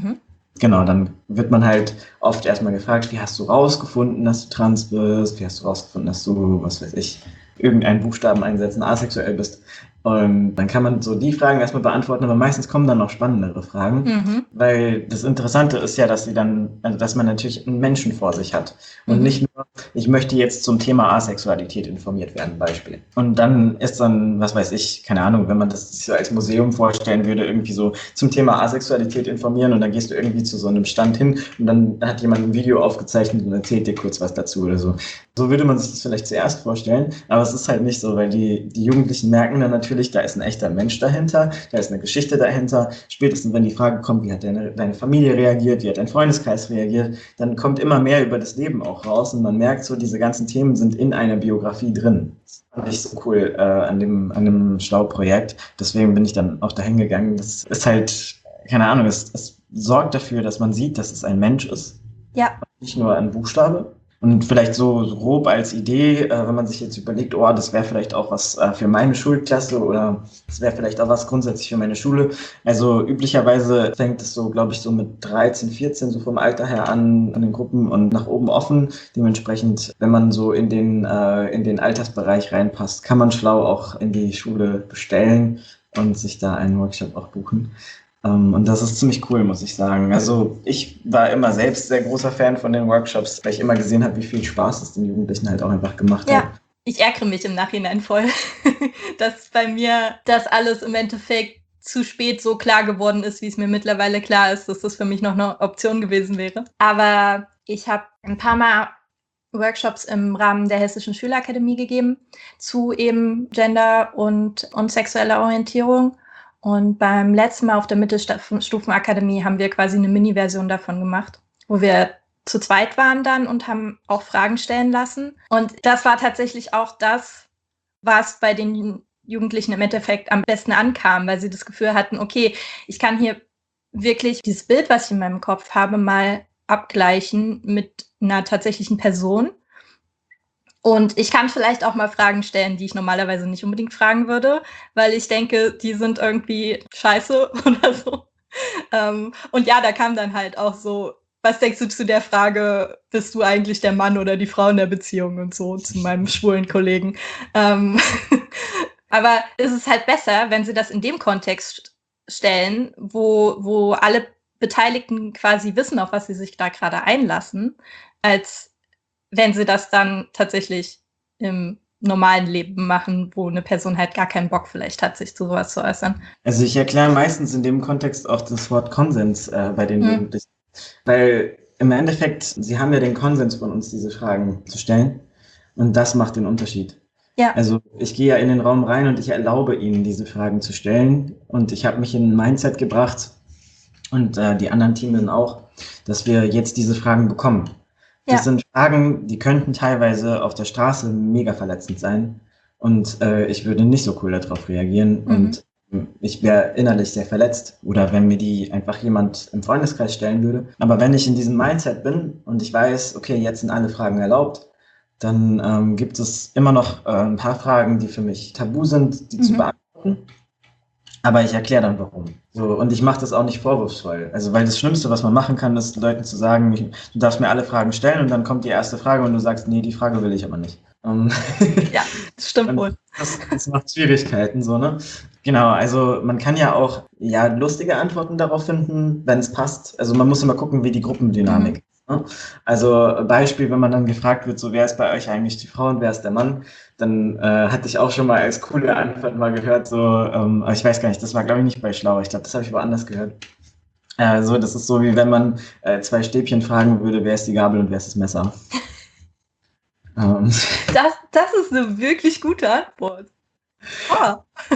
Genau, dann wird man halt oft erstmal gefragt, wie hast du rausgefunden, dass du trans bist? Wie hast du rausgefunden, dass du, was weiß ich, irgendeinen Buchstaben einsetzen, asexuell bist? Und dann kann man so die Fragen erstmal beantworten, aber meistens kommen dann noch spannendere Fragen, weil das Interessante ist ja, dass dass man natürlich einen Menschen vor sich hat und nicht nur, ich möchte jetzt zum Thema Asexualität informiert werden, Beispiel. Und dann ist dann, was weiß ich, keine Ahnung, wenn man das so als Museum vorstellen würde, irgendwie so zum Thema Asexualität informieren und dann gehst du irgendwie zu so einem Stand hin und dann hat jemand ein Video aufgezeichnet und erzählt dir kurz was dazu oder so. So würde man sich das vielleicht zuerst vorstellen, aber es ist halt nicht so, weil die Jugendlichen merken dann natürlich, da ist ein echter Mensch dahinter, da ist eine Geschichte dahinter. Spätestens, wenn die Frage kommt, wie hat deine Familie reagiert, wie hat dein Freundeskreis reagiert, dann kommt immer mehr über das Leben auch raus und man merkt so, diese ganzen Themen sind in einer Biografie drin. Das fand ich so cool an dem Schlau-Projekt. Deswegen bin ich dann auch dahin gegangen. Das ist halt, keine Ahnung, es sorgt dafür, dass man sieht, dass es ein Mensch ist. Ja. Nicht nur ein Buchstabe. Und vielleicht so grob als Idee, wenn man sich jetzt überlegt, oh, das wäre vielleicht auch was für meine Schulklasse oder das wäre vielleicht auch was grundsätzlich für meine Schule. Also üblicherweise fängt es so, glaube ich, so mit 13, 14 so vom Alter her an den Gruppen und nach oben offen. Dementsprechend, wenn man so in den Altersbereich reinpasst, kann man schlau auch in die Schule bestellen und sich da einen Workshop auch buchen. Und das ist ziemlich cool, muss ich sagen. Also ich war immer selbst sehr großer Fan von den Workshops, weil ich immer gesehen habe, wie viel Spaß es den Jugendlichen halt auch einfach gemacht hat. Ja, ich ärgere mich im Nachhinein voll, dass bei mir das alles im Endeffekt zu spät so klar geworden ist, wie es mir mittlerweile klar ist, dass das für mich noch eine Option gewesen wäre. Aber ich habe ein paar Mal Workshops im Rahmen der Hessischen Schülerakademie gegeben zu eben Gender und sexueller Orientierung. Und beim letzten Mal auf der Mittelstufenakademie haben wir quasi eine Mini-Version davon gemacht, wo wir zu zweit waren dann und haben auch Fragen stellen lassen. Und das war tatsächlich auch das, was bei den Jugendlichen im Endeffekt am besten ankam, weil sie das Gefühl hatten, okay, ich kann hier wirklich dieses Bild, was ich in meinem Kopf habe, mal abgleichen mit einer tatsächlichen Person. Und ich kann vielleicht auch mal Fragen stellen, die ich normalerweise nicht unbedingt fragen würde, weil ich denke, die sind irgendwie scheiße oder so. Und ja, da kam dann halt auch so, was denkst du zu der Frage, bist du eigentlich der Mann oder die Frau in der Beziehung und so, zu meinem schwulen Kollegen. Aber es ist halt besser, wenn sie das in dem Kontext stellen, wo alle Beteiligten quasi wissen, auf was sie sich da gerade einlassen, als wenn sie das dann tatsächlich im normalen Leben machen, wo eine Person halt gar keinen Bock vielleicht hat, sich zu sowas zu äußern. Also ich erkläre meistens in dem Kontext auch das Wort Konsens bei den Jugendlichen. Weil im Endeffekt, sie haben ja den Konsens von uns, diese Fragen zu stellen. Und das macht den Unterschied. Ja. Also ich gehe ja in den Raum rein und ich erlaube ihnen, diese Fragen zu stellen. Und ich habe mich in ein Mindset gebracht und die anderen Teammen auch, dass wir jetzt diese Fragen bekommen. Das sind Fragen, die könnten teilweise auf der Straße mega verletzend sein und ich würde nicht so cool darauf reagieren und ich wäre innerlich sehr verletzt oder wenn mir die einfach jemand im Freundeskreis stellen würde. Aber wenn ich in diesem Mindset bin und ich weiß, okay, jetzt sind alle Fragen erlaubt, dann gibt es immer noch ein paar Fragen, die für mich tabu sind, die zu beantworten. Aber ich erkläre dann warum. So, und ich mache das auch nicht vorwurfsvoll. Also, weil das Schlimmste, was man machen kann, ist Leuten zu sagen, du darfst mir alle Fragen stellen und dann kommt die erste Frage und du sagst, nee, die Frage will ich aber nicht. Ja, das stimmt wohl. Das macht Schwierigkeiten, so, ne? Genau, also man kann ja auch lustige Antworten darauf finden, wenn es passt. Also man muss immer gucken, wie die Gruppendynamik ist. Ne? Also Beispiel, wenn man dann gefragt wird, so wer ist bei euch eigentlich die Frau und wer ist der Mann, dann hatte ich auch schon mal als coole Antwort mal gehört, so, aber ich weiß gar nicht, das war glaube ich nicht bei Schlau, ich glaube, das habe ich woanders gehört. So, das ist so, wie wenn man 2 Stäbchen fragen würde, wer ist die Gabel und wer ist das Messer. Das ist eine wirklich gute Antwort. Oh.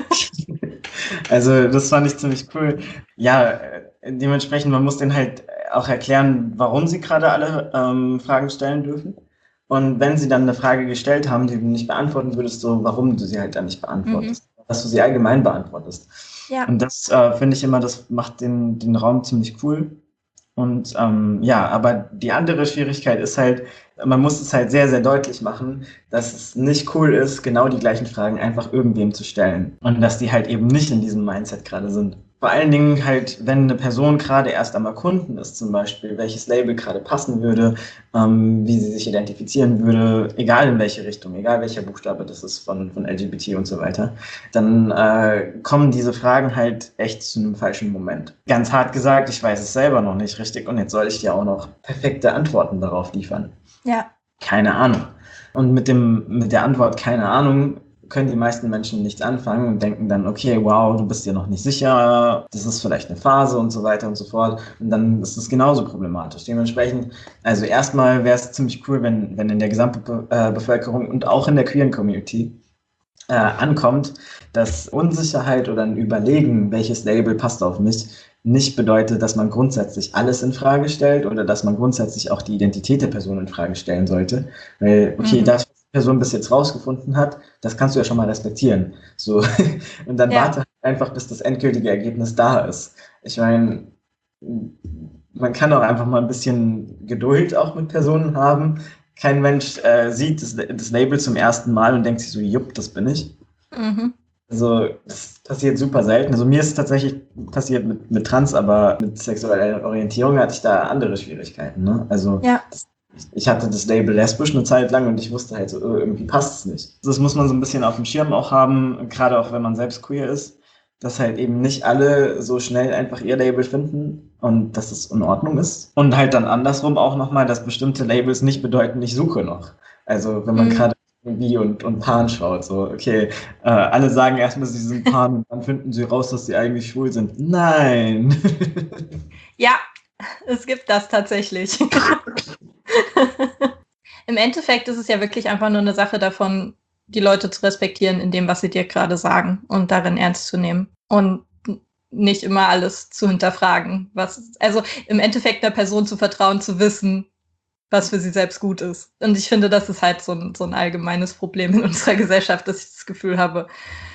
Also das fand ich ziemlich cool. Ja, dementsprechend, man muss denen halt auch erklären, warum sie gerade alle Fragen stellen dürfen. Und wenn sie dann eine Frage gestellt haben, die du nicht beantworten würdest, so warum du sie halt dann nicht beantwortest. Dass du sie allgemein beantwortest. Ja. Und das finde ich immer, das macht den Raum ziemlich cool. Und aber die andere Schwierigkeit ist halt, man muss es halt sehr, sehr deutlich machen, dass es nicht cool ist, genau die gleichen Fragen einfach irgendwem zu stellen. Und dass die halt eben nicht in diesem Mindset gerade sind. Vor allen Dingen halt, wenn eine Person gerade erst am Erkunden ist, zum Beispiel, welches Label gerade passen würde, wie sie sich identifizieren würde, egal in welche Richtung, egal welcher Buchstabe das ist von LGBT und so weiter, dann kommen diese Fragen halt echt zu einem falschen Moment. Ganz hart gesagt, ich weiß es selber noch nicht richtig und jetzt soll ich dir auch noch perfekte Antworten darauf liefern. Ja. Keine Ahnung. Und mit der Antwort keine Ahnung können die meisten Menschen nichts anfangen und denken dann, okay, wow, du bist dir noch nicht sicher, das ist vielleicht eine Phase und so weiter und so fort. Und dann ist es genauso problematisch. Dementsprechend, also erstmal wäre es ziemlich cool, wenn in der gesamten Bevölkerung und auch in der queeren Community ankommt, dass Unsicherheit oder ein Überlegen, welches Label passt auf mich, nicht bedeutet, dass man grundsätzlich alles in Frage stellt oder dass man grundsätzlich auch die Identität der Person in Frage stellen sollte. Weil, okay, das, was die Person bis jetzt rausgefunden hat, das kannst du ja schon mal respektieren. So. Und dann warte einfach, bis das endgültige Ergebnis da ist. Ich meine, man kann auch einfach mal ein bisschen Geduld auch mit Personen haben. Kein Mensch sieht das Label zum ersten Mal und denkt sich so, jupp, das bin ich. Also das passiert super selten. Also mir ist es tatsächlich passiert mit Trans, aber mit sexueller Orientierung hatte ich da andere Schwierigkeiten. Ne? Also ich hatte das Label lesbisch eine Zeit lang und ich wusste halt so, irgendwie passt es nicht. Das muss man so ein bisschen auf dem Schirm auch haben, gerade auch wenn man selbst queer ist, dass halt eben nicht alle so schnell einfach ihr Label finden und dass es in Ordnung ist. Und halt dann andersrum auch nochmal, dass bestimmte Labels nicht bedeuten, ich suche noch. Also wenn man gerade Bi und Pan schaut, so, okay, alle sagen erstmal, sie sind Pan und dann finden sie raus, dass sie eigentlich schwul sind. Nein! Ja, es gibt das tatsächlich. Im Endeffekt ist es ja wirklich einfach nur eine Sache davon, die Leute zu respektieren in dem, was sie dir gerade sagen und darin ernst zu nehmen und nicht immer alles zu hinterfragen. Also im Endeffekt einer Person zu vertrauen, zu wissen, was für sie selbst gut ist. Und ich finde, das ist halt so ein allgemeines Problem in unserer Gesellschaft, dass ich das Gefühl habe,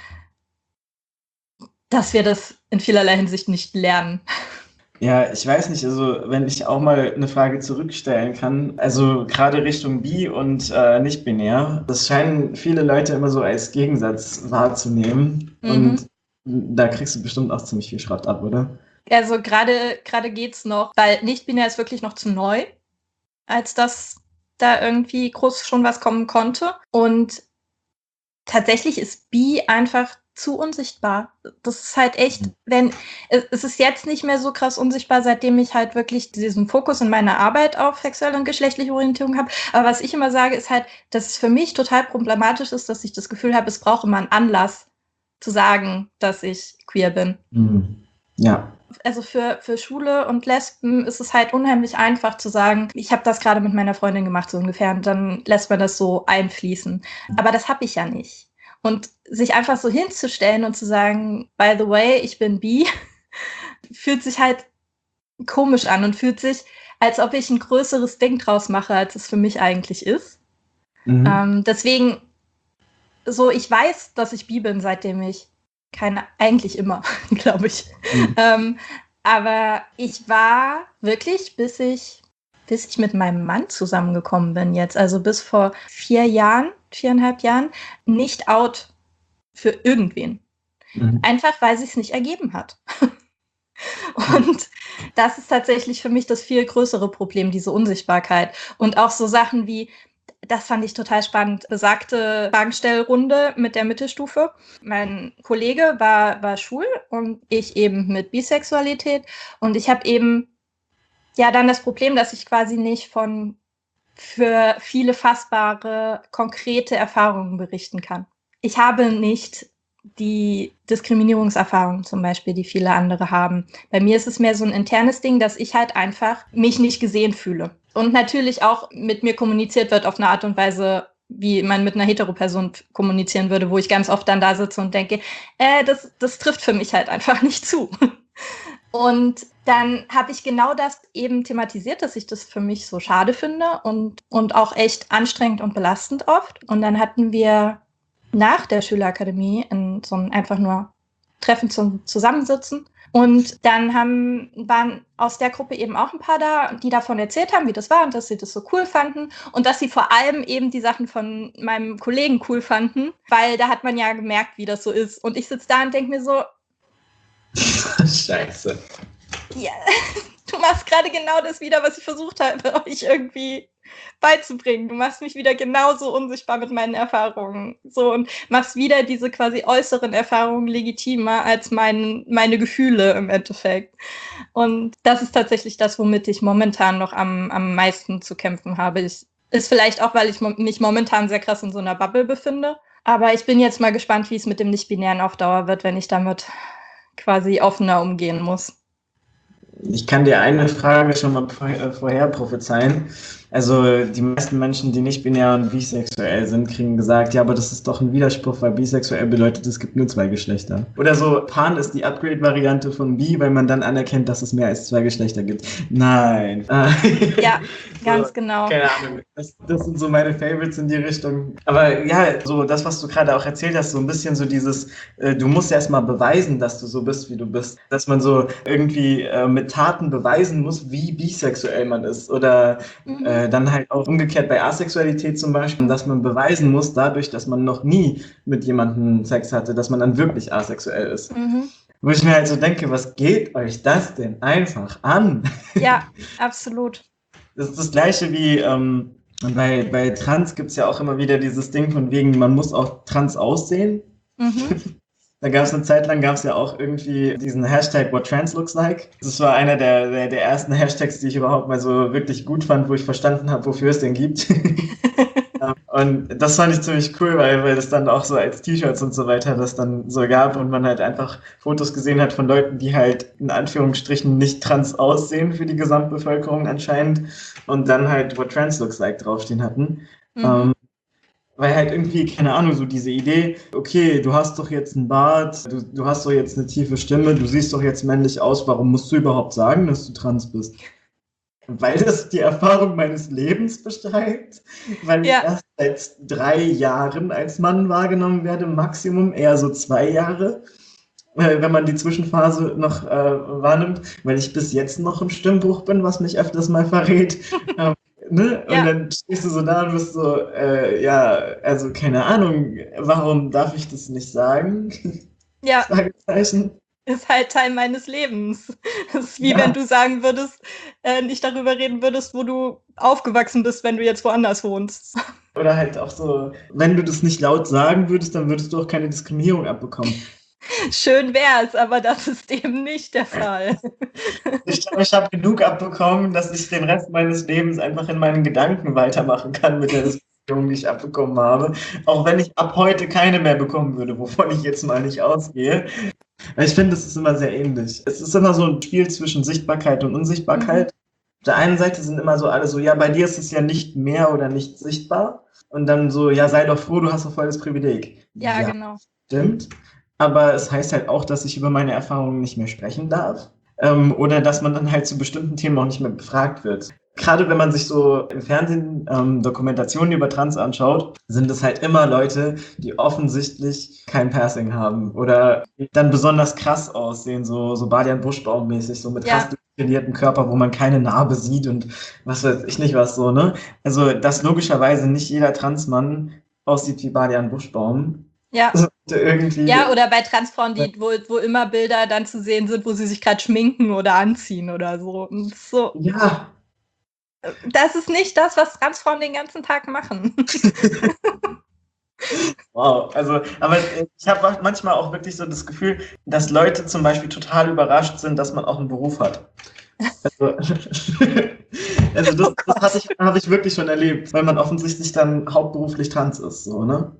dass wir das in vielerlei Hinsicht nicht lernen. Ja, ich weiß nicht, also wenn ich auch mal eine Frage zurückstellen kann, also gerade Richtung bi und nicht binär, das scheinen viele Leute immer so als Gegensatz wahrzunehmen und da kriegst du bestimmt auch ziemlich viel Schrott ab, oder? Also gerade geht's noch, weil nicht binär ist wirklich noch zu neu, als dass da irgendwie groß schon was kommen konnte. Und tatsächlich ist bi einfach zu unsichtbar. Das ist halt echt, es ist jetzt nicht mehr so krass unsichtbar, seitdem ich halt wirklich diesen Fokus in meiner Arbeit auf sexuelle und geschlechtliche Orientierung habe. Aber was ich immer sage, ist halt, dass es für mich total problematisch ist, dass ich das Gefühl habe, es braucht immer einen Anlass zu sagen, dass ich queer bin. Ja. Also für Schwule und Lesben ist es halt unheimlich einfach zu sagen, ich habe das gerade mit meiner Freundin gemacht, so ungefähr, und dann lässt man das so einfließen. Aber das habe ich ja nicht. Und sich einfach so hinzustellen und zu sagen, by the way, ich bin bi, fühlt sich halt komisch an und fühlt sich, als ob ich ein größeres Ding draus mache, als es für mich eigentlich ist. Deswegen, so, ich weiß, dass ich bi bin, seitdem ich eigentlich immer, glaube ich. Aber ich war wirklich, bis ich mit meinem Mann zusammengekommen bin jetzt, also bis vor 4,5 Jahren, nicht out für irgendwen. Einfach, weil sie es nicht ergeben hat. Und das ist tatsächlich für mich das viel größere Problem, diese Unsichtbarkeit. Und auch so Sachen wie, das fand ich total spannend, besagte Fragenstellrunde mit der Mittelstufe. Mein Kollege war schwul und ich eben mit Bisexualität. Und ich habe eben dann das Problem, dass ich quasi nicht für viele fassbare, konkrete Erfahrungen berichten kann. Ich habe nicht die Diskriminierungserfahrung zum Beispiel, die viele andere haben. Bei mir ist es mehr so ein internes Ding, dass ich halt einfach mich nicht gesehen fühle. Und natürlich auch mit mir kommuniziert wird auf eine Art und Weise, wie man mit einer Hetero-Person kommunizieren würde, wo ich ganz oft dann da sitze und denke, das trifft für mich halt einfach nicht zu. Und dann habe ich genau das eben thematisiert, dass ich das für mich so schade finde und auch echt anstrengend und belastend oft. Und dann hatten wir nach der Schülerakademie in so ein einfach nur Treffen zum Zusammensitzen. Und dann waren aus der Gruppe eben auch ein paar da, die davon erzählt haben, wie das war und dass sie das so cool fanden und dass sie vor allem eben die Sachen von meinem Kollegen cool fanden, weil da hat man ja gemerkt, wie das so ist. Und ich sitze da und denke mir so, Scheiße. Ja, du machst gerade genau das wieder, was ich versucht habe, euch irgendwie beizubringen. Du machst mich wieder genauso unsichtbar mit meinen Erfahrungen. So, und machst wieder diese quasi äußeren Erfahrungen legitimer als meine Gefühle im Endeffekt. Und das ist tatsächlich das, womit ich momentan noch am meisten zu kämpfen habe. Ist vielleicht auch, weil ich mich momentan sehr krass in so einer Bubble befinde. Aber ich bin jetzt mal gespannt, wie es mit dem Nicht-Binären auf Dauer wird, wenn ich damit quasi offener umgehen muss. Ich kann dir eine Frage schon mal vorher prophezeien. Also die meisten Menschen, die nicht binär und bisexuell sind, kriegen gesagt, ja, aber das ist doch ein Widerspruch, weil bisexuell bedeutet, es gibt nur 2 Geschlechter. Oder so, Pan ist die Upgrade-Variante von bi, weil man dann anerkennt, dass es mehr als 2 Geschlechter gibt. Nein. Ja, ganz genau. Keine Ahnung. Das sind so meine Favorites in die Richtung. Aber ja, so das, was du gerade auch erzählt hast, so ein bisschen so dieses, du musst erst mal beweisen, dass du so bist, wie du bist. Dass man so irgendwie mit Taten beweisen muss, wie bisexuell man ist. Oder dann halt auch umgekehrt bei Asexualität zum Beispiel, dass man beweisen muss, dadurch, dass man noch nie mit jemandem Sex hatte, dass man dann wirklich asexuell ist. Wo ich mir halt so denke, was geht euch das denn einfach an? Ja, absolut. Das ist das Gleiche wie bei Trans gibt es ja auch immer wieder dieses Ding von wegen, man muss auch trans aussehen. Da gab es eine Zeit lang, gab es ja auch irgendwie diesen Hashtag What Trans Looks Like. Das war einer der ersten Hashtags, die ich überhaupt mal so wirklich gut fand, wo ich verstanden habe, wofür es den gibt. Und das fand ich ziemlich cool, weil das dann auch so als T-Shirts und so weiter das dann so gab und man halt einfach Fotos gesehen hat von Leuten, die halt in Anführungsstrichen nicht trans aussehen für die Gesamtbevölkerung anscheinend und dann halt What Trans Looks Like draufstehen hatten. Weil halt irgendwie, keine Ahnung, so diese Idee, okay, du hast doch jetzt einen Bart, du hast doch jetzt eine tiefe Stimme, du siehst doch jetzt männlich aus, warum musst du überhaupt sagen, dass du trans bist? Weil das die Erfahrung meines Lebens beschreibt, weil ich erst seit 3 Jahren als Mann wahrgenommen werde, Maximum eher so 2 Jahre, wenn man die Zwischenphase noch wahrnimmt, weil ich bis jetzt noch im Stimmbruch bin, was mich öfters mal verrät. Ne? Und dann stehst du so da und bist so, also keine Ahnung, warum darf ich das nicht sagen? Ja. Fragezeichen. Ist halt Teil meines Lebens. Das ist wie wenn du sagen würdest, nicht darüber reden würdest, wo du aufgewachsen bist, wenn du jetzt woanders wohnst. Oder halt auch so, wenn du das nicht laut sagen würdest, dann würdest du auch keine Diskriminierung abbekommen. Schön wär's, aber das ist eben nicht der Fall. Ich glaube, ich habe genug abbekommen, dass ich den Rest meines Lebens einfach in meinen Gedanken weitermachen kann mit der Diskriminierung, die ich abbekommen habe. Auch wenn ich ab heute keine mehr bekommen würde, wovon ich jetzt mal nicht ausgehe. Ich finde, es ist immer sehr ähnlich. Es ist immer so ein Spiel zwischen Sichtbarkeit und Unsichtbarkeit. Auf der einen Seite sind immer so alle so, ja, bei dir ist es ja nicht mehr oder nicht sichtbar. Und dann so, ja, sei doch froh, du hast doch voll das Privileg. Ja, genau. Stimmt. Aber es heißt halt auch, dass ich über meine Erfahrungen nicht mehr sprechen darf. Oder dass man dann halt zu bestimmten Themen auch nicht mehr befragt wird. Gerade wenn man sich so im Fernsehen Dokumentationen über Trans anschaut, sind es halt immer Leute, die offensichtlich kein Passing haben oder dann besonders krass aussehen, so Badian Buschbaum-mäßig, so mit krass definierten Körper, wo man keine Narbe sieht und was weiß ich nicht was so, ne? Also, dass logischerweise nicht jeder Transmann aussieht wie Badian Buschbaum. Ja. irgendwie. Ja, oder bei Transfrauen, wo immer Bilder dann zu sehen sind, wo sie sich gerade schminken oder anziehen oder so. Und so. Ja. Das ist nicht das, was Transfrauen den ganzen Tag machen. Wow, also, aber ich habe manchmal auch wirklich so das Gefühl, dass Leute zum Beispiel total überrascht sind, dass man auch einen Beruf hat. Also das habe ich wirklich schon erlebt, weil man offensichtlich dann hauptberuflich Trans ist, so, ne?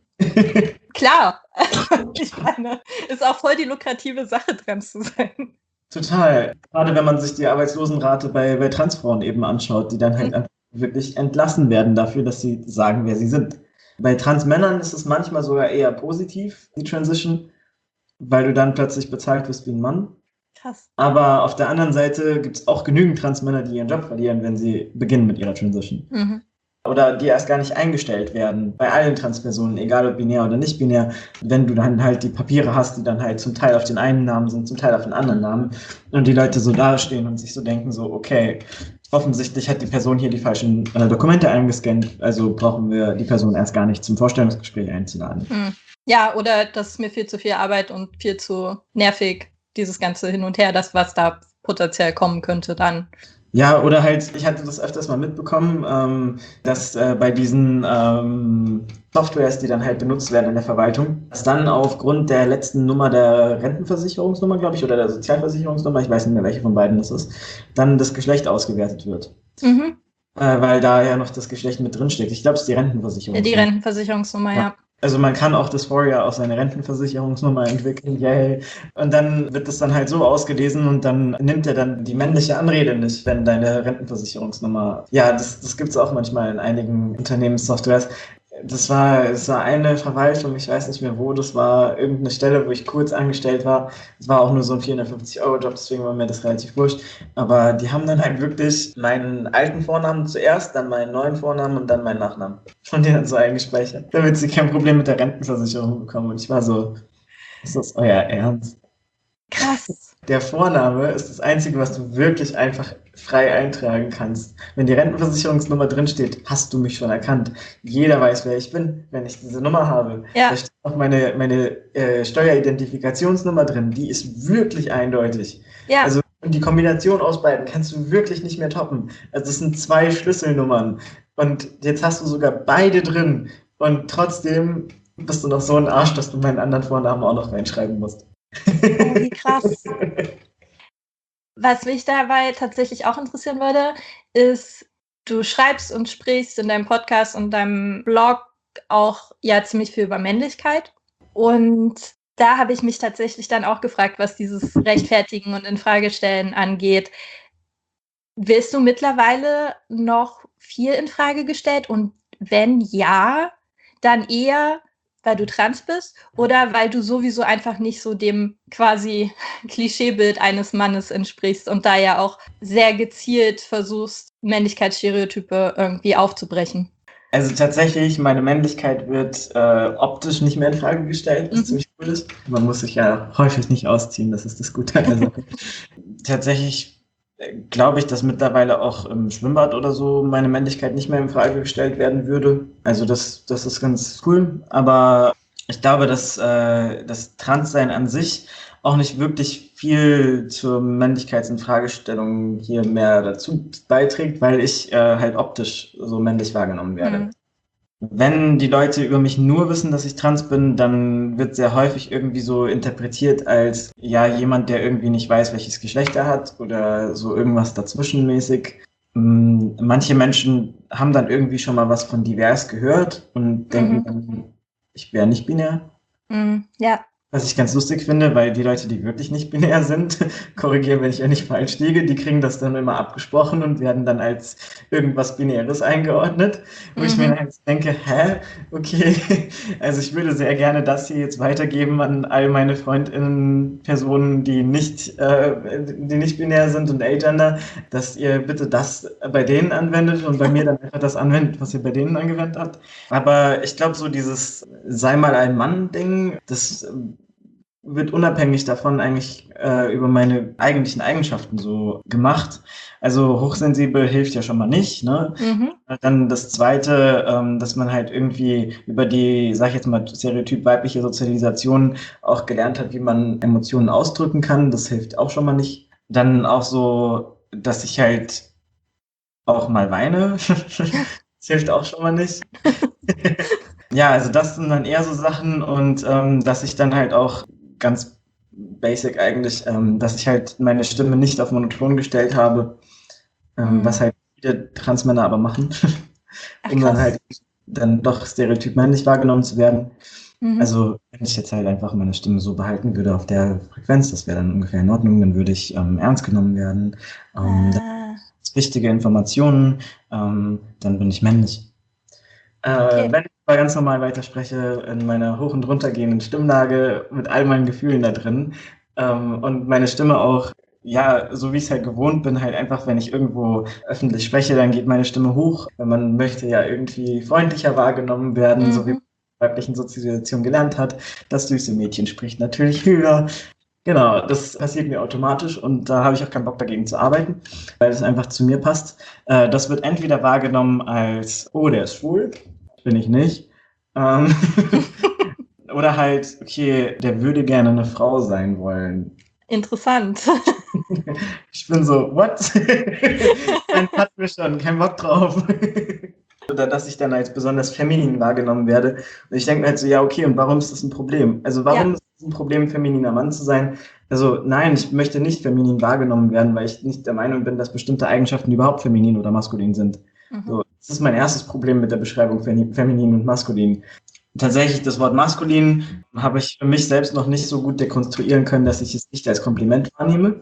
Klar. Ich meine, ist auch voll die lukrative Sache, trans zu sein. Total. Gerade wenn man sich die Arbeitslosenrate bei Transfrauen eben anschaut, die dann halt wirklich entlassen werden dafür, dass sie sagen, wer sie sind. Bei Transmännern ist es manchmal sogar eher positiv, die Transition, weil du dann plötzlich bezahlt wirst wie ein Mann. Krass. Aber auf der anderen Seite gibt es auch genügend Transmänner, die ihren Job verlieren, wenn sie beginnen mit ihrer Transition. Mhm. Oder die erst gar nicht eingestellt werden. Bei allen Transpersonen, egal ob binär oder nicht binär, wenn du dann halt die Papiere hast, die dann halt zum Teil auf den einen Namen sind, zum Teil auf den anderen Namen und die Leute so dastehen und sich so denken so, okay, offensichtlich hat die Person hier die falschen Dokumente eingescannt, also brauchen wir die Person erst gar nicht zum Vorstellungsgespräch einzuladen. Ja, oder das ist mir viel zu viel Arbeit und viel zu nervig, dieses ganze Hin und Her, das, was da potenziell kommen könnte dann. Ja, oder halt, ich hatte das öfters mal mitbekommen, dass bei diesen Softwares, die dann halt benutzt werden in der Verwaltung, dass dann aufgrund der letzten Nummer der Rentenversicherungsnummer, glaube ich, oder der Sozialversicherungsnummer, ich weiß nicht mehr, welche von beiden das ist, dann das Geschlecht ausgewertet wird. Weil da ja noch das Geschlecht mit drin steckt. Ich glaube, es ist die Rentenversicherungsnummer. Die Rentenversicherungsnummer, ja. Also man kann auch Dysphoria auf seine Rentenversicherungsnummer entwickeln, yay. Und dann wird das dann halt so ausgelesen und dann nimmt er dann die männliche Anrede nicht, wenn deine Rentenversicherungsnummer... Ja, das gibt es auch manchmal in einigen Unternehmenssoftwares. Das war eine Verwaltung, ich weiß nicht mehr wo, das war irgendeine Stelle, wo ich kurz angestellt war. Es war auch nur so ein 450-Euro-Job, deswegen war mir das relativ wurscht. Aber die haben dann halt wirklich meinen alten Vornamen zuerst, dann meinen neuen Vornamen und dann meinen Nachnamen von denen so eingespeichert, damit sie kein Problem mit der Rentenversicherung bekommen. Und ich war so, ist das euer Ernst? Krass. Der Vorname ist das Einzige, was du wirklich einfach frei eintragen kannst. Wenn die Rentenversicherungsnummer drinsteht, hast du mich schon erkannt. Jeder weiß, wer ich bin, wenn ich diese Nummer habe. Ja. Da steht auch meine Steueridentifikationsnummer drin. Die ist wirklich eindeutig. Ja. Also und die Kombination aus beiden kannst du wirklich nicht mehr toppen. Also es sind 2 Schlüsselnummern. Und jetzt hast du sogar beide drin. Und trotzdem bist du noch so ein Arsch, dass du meinen anderen Vornamen auch noch reinschreiben musst. Oh, wie krass. Was mich dabei tatsächlich auch interessieren würde, ist, du schreibst und sprichst in deinem Podcast und deinem Blog auch ja ziemlich viel über Männlichkeit. Und da habe ich mich tatsächlich dann auch gefragt, was dieses Rechtfertigen und Infragestellen angeht. Wirst du mittlerweile noch viel in Frage gestellt? Und wenn ja, dann eher, weil du trans bist oder weil du sowieso einfach nicht so dem quasi Klischeebild eines Mannes entsprichst und da ja auch sehr gezielt versuchst, Männlichkeitsstereotype irgendwie aufzubrechen? Also tatsächlich, meine Männlichkeit wird optisch nicht mehr in Frage gestellt, was ziemlich cool ist. Man muss sich ja häufig nicht ausziehen, das ist das Gute an der Sache. Tatsächlich glaube ich, dass mittlerweile auch im Schwimmbad oder so meine Männlichkeit nicht mehr in Frage gestellt werden würde. Also das ist ganz cool. Aber ich glaube, dass das Transsein an sich auch nicht wirklich viel zur Männlichkeitsinfragestellung hier mehr dazu beiträgt, weil ich halt optisch so männlich wahrgenommen werde. Wenn die Leute über mich nur wissen, dass ich trans bin, dann wird sehr häufig irgendwie so interpretiert als ja jemand, der irgendwie nicht weiß, welches Geschlecht er hat oder so irgendwas dazwischenmäßig. Manche Menschen haben dann irgendwie schon mal was von divers gehört und denken dann, ich wäre nicht binär. Ja. Was ich ganz lustig finde, weil die Leute, die wirklich nicht binär sind, korrigieren, wenn ich ja nicht falsch liege, die kriegen das dann immer abgesprochen und werden dann als irgendwas Binäres eingeordnet. Wo ich mir dann denke, okay, also ich würde sehr gerne das hier jetzt weitergeben an all meine FreundInnen, Personen, die nicht binär sind und agender, dass ihr bitte das bei denen anwendet und bei mir dann einfach das anwendet, was ihr bei denen angewendet habt. Aber ich glaube, so dieses sei mal ein Mann-Ding, das wird unabhängig davon eigentlich über meine eigentlichen Eigenschaften so gemacht. Also hochsensibel hilft ja schon mal nicht, ne? Dann das Zweite, dass man halt irgendwie über die, sag ich jetzt mal, stereotyp weibliche Sozialisation auch gelernt hat, wie man Emotionen ausdrücken kann. Das hilft auch schon mal nicht. Dann auch so, dass ich halt auch mal weine. Das hilft auch schon mal nicht. Ja, also das sind dann eher so Sachen und dass ich dann halt auch ganz basic eigentlich, dass ich halt meine Stimme nicht auf monoton gestellt habe, was halt viele Transmänner aber machen, um dann halt dann doch stereotyp männlich wahrgenommen zu werden. Also wenn ich jetzt halt einfach meine Stimme so behalten würde auf der Frequenz, das wäre dann ungefähr in Ordnung, dann würde ich ernst genommen werden. Wichtige Informationen, dann bin ich männlich. Wenn ich mal ganz normal weiterspreche, in meiner hoch- und runtergehenden Stimmlage mit all meinen Gefühlen da drin und meine Stimme auch, ja, so wie ich es halt gewohnt bin, halt einfach, wenn ich irgendwo öffentlich spreche, dann geht meine Stimme hoch. Man möchte ja irgendwie freundlicher wahrgenommen werden, so wie man in der weiblichen Sozialisation gelernt hat. Das süße Mädchen spricht natürlich höher. Genau, das passiert mir automatisch und da habe ich auch keinen Bock dagegen zu arbeiten, weil es einfach zu mir passt. Das wird entweder wahrgenommen als, oh, der ist schwul, bin ich nicht. Oder halt, okay, der würde gerne eine Frau sein wollen. Interessant. Ich bin so, what? Dann hatten wir schon, kein Bock drauf. Oder dass ich dann als besonders feminin wahrgenommen werde. Und ich denke mir halt so, ja, okay, und warum ist das ein Problem? Also warum ist es ein Problem, femininer Mann zu sein? Also nein, ich möchte nicht feminin wahrgenommen werden, weil ich nicht der Meinung bin, dass bestimmte Eigenschaften überhaupt feminin oder maskulin sind. So, das ist mein erstes Problem mit der Beschreibung feminin und maskulin. Tatsächlich, das Wort maskulin habe ich für mich selbst noch nicht so gut dekonstruieren können, dass ich es nicht als Kompliment wahrnehme.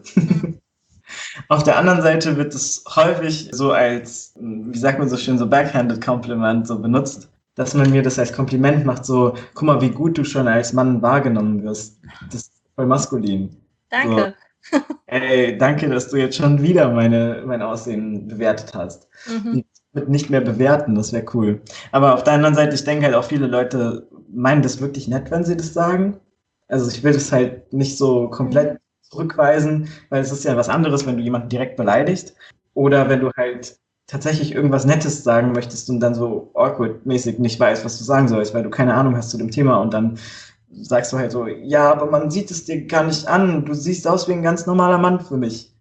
Auf der anderen Seite wird es häufig so als, wie sagt man so schön, so backhanded Compliment so benutzt, dass man mir das als Kompliment macht, so, guck mal, wie gut du schon als Mann wahrgenommen wirst. Das ist voll maskulin. Danke. So, ey, danke, dass du jetzt schon wieder mein Aussehen bewertet hast. Mit nicht mehr bewerten, das wäre cool. Aber auf der anderen Seite, ich denke halt auch viele Leute meinen das wirklich nett, wenn sie das sagen. Also ich will das halt nicht so komplett zurückweisen, weil es ist ja was anderes, wenn du jemanden direkt beleidigst oder wenn du halt tatsächlich irgendwas Nettes sagen möchtest und dann so awkward-mäßig nicht weißt, was du sagen sollst, weil du keine Ahnung hast zu dem Thema und dann sagst du halt so, ja, aber man sieht es dir gar nicht an, du siehst aus wie ein ganz normaler Mann für mich.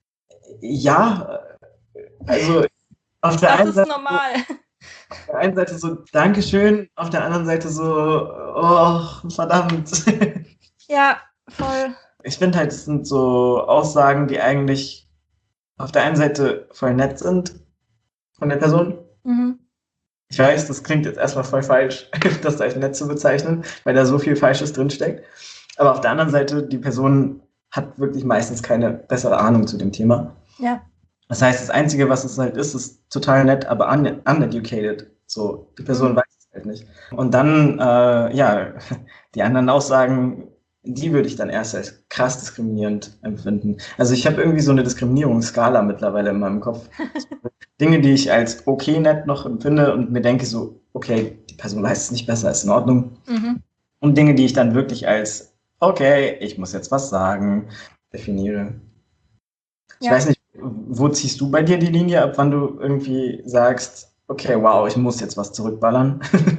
Ja, also auf der einen Seite normal. Auf der einen Seite so, Dankeschön, auf der anderen Seite so, oh, verdammt. Ja, voll. Ich finde halt, es sind so Aussagen, die eigentlich auf der einen Seite voll nett sind von der Person. Ich weiß, das klingt jetzt erstmal voll falsch, das als nett zu bezeichnen, weil da so viel Falsches drinsteckt. Aber auf der anderen Seite, die Person hat wirklich meistens keine bessere Ahnung zu dem Thema. Ja. Das heißt, das Einzige, was es halt ist total nett, aber uneducated. So, die Person weiß es halt nicht. Und dann, ja, die anderen Aussagen, die würde ich dann erst als krass diskriminierend empfinden. Also ich habe irgendwie so eine Diskriminierungsskala mittlerweile in meinem Kopf. Dinge, die ich als okay nett noch empfinde und mir denke so, okay, die Person weiß es nicht besser, ist in Ordnung. Und Dinge, die ich dann wirklich als, okay, ich muss jetzt was sagen, definiere. Ich weiß nicht, wo ziehst du bei dir die Linie ab, wann du irgendwie sagst, okay, wow, ich muss jetzt was zurückballern?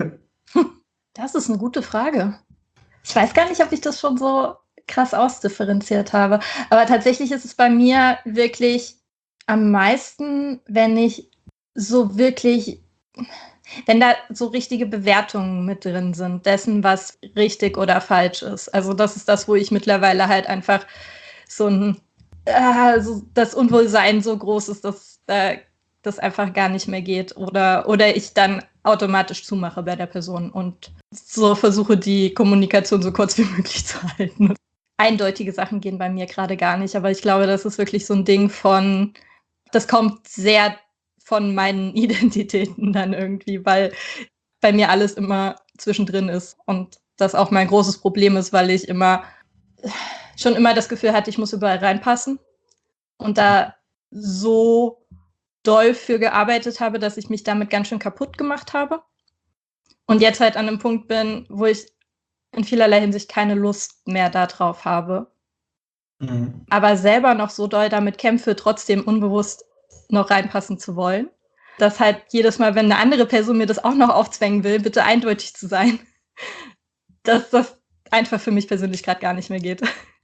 Das ist eine gute Frage. Ich weiß gar nicht, ob ich das schon so krass ausdifferenziert habe. Aber tatsächlich ist es bei mir wirklich am meisten, wenn ich so wirklich, wenn da so richtige Bewertungen mit drin sind, dessen, was richtig oder falsch ist. Also das ist das, wo ich mittlerweile halt einfach so ein, also das Unwohlsein so groß ist, dass das einfach gar nicht mehr geht. Oder ich dann automatisch zumache bei der Person und so versuche, die Kommunikation so kurz wie möglich zu halten. Eindeutige Sachen gehen bei mir gerade gar nicht, aber ich glaube, das ist wirklich so ein Ding von, das kommt sehr von meinen Identitäten dann irgendwie, weil bei mir alles immer zwischendrin ist und das auch mein großes Problem ist, weil ich schon immer das Gefühl hatte, ich muss überall reinpassen und da so doll für gearbeitet habe, dass ich mich damit ganz schön kaputt gemacht habe und jetzt halt an einem Punkt bin, wo ich in vielerlei Hinsicht keine Lust mehr darauf habe. Mhm. Aber selber noch so doll damit kämpfe, trotzdem unbewusst noch reinpassen zu wollen. Dass halt jedes Mal, wenn eine andere Person mir das auch noch aufzwängen will, bitte eindeutig zu sein, dass das einfach für mich persönlich gerade gar nicht mehr geht.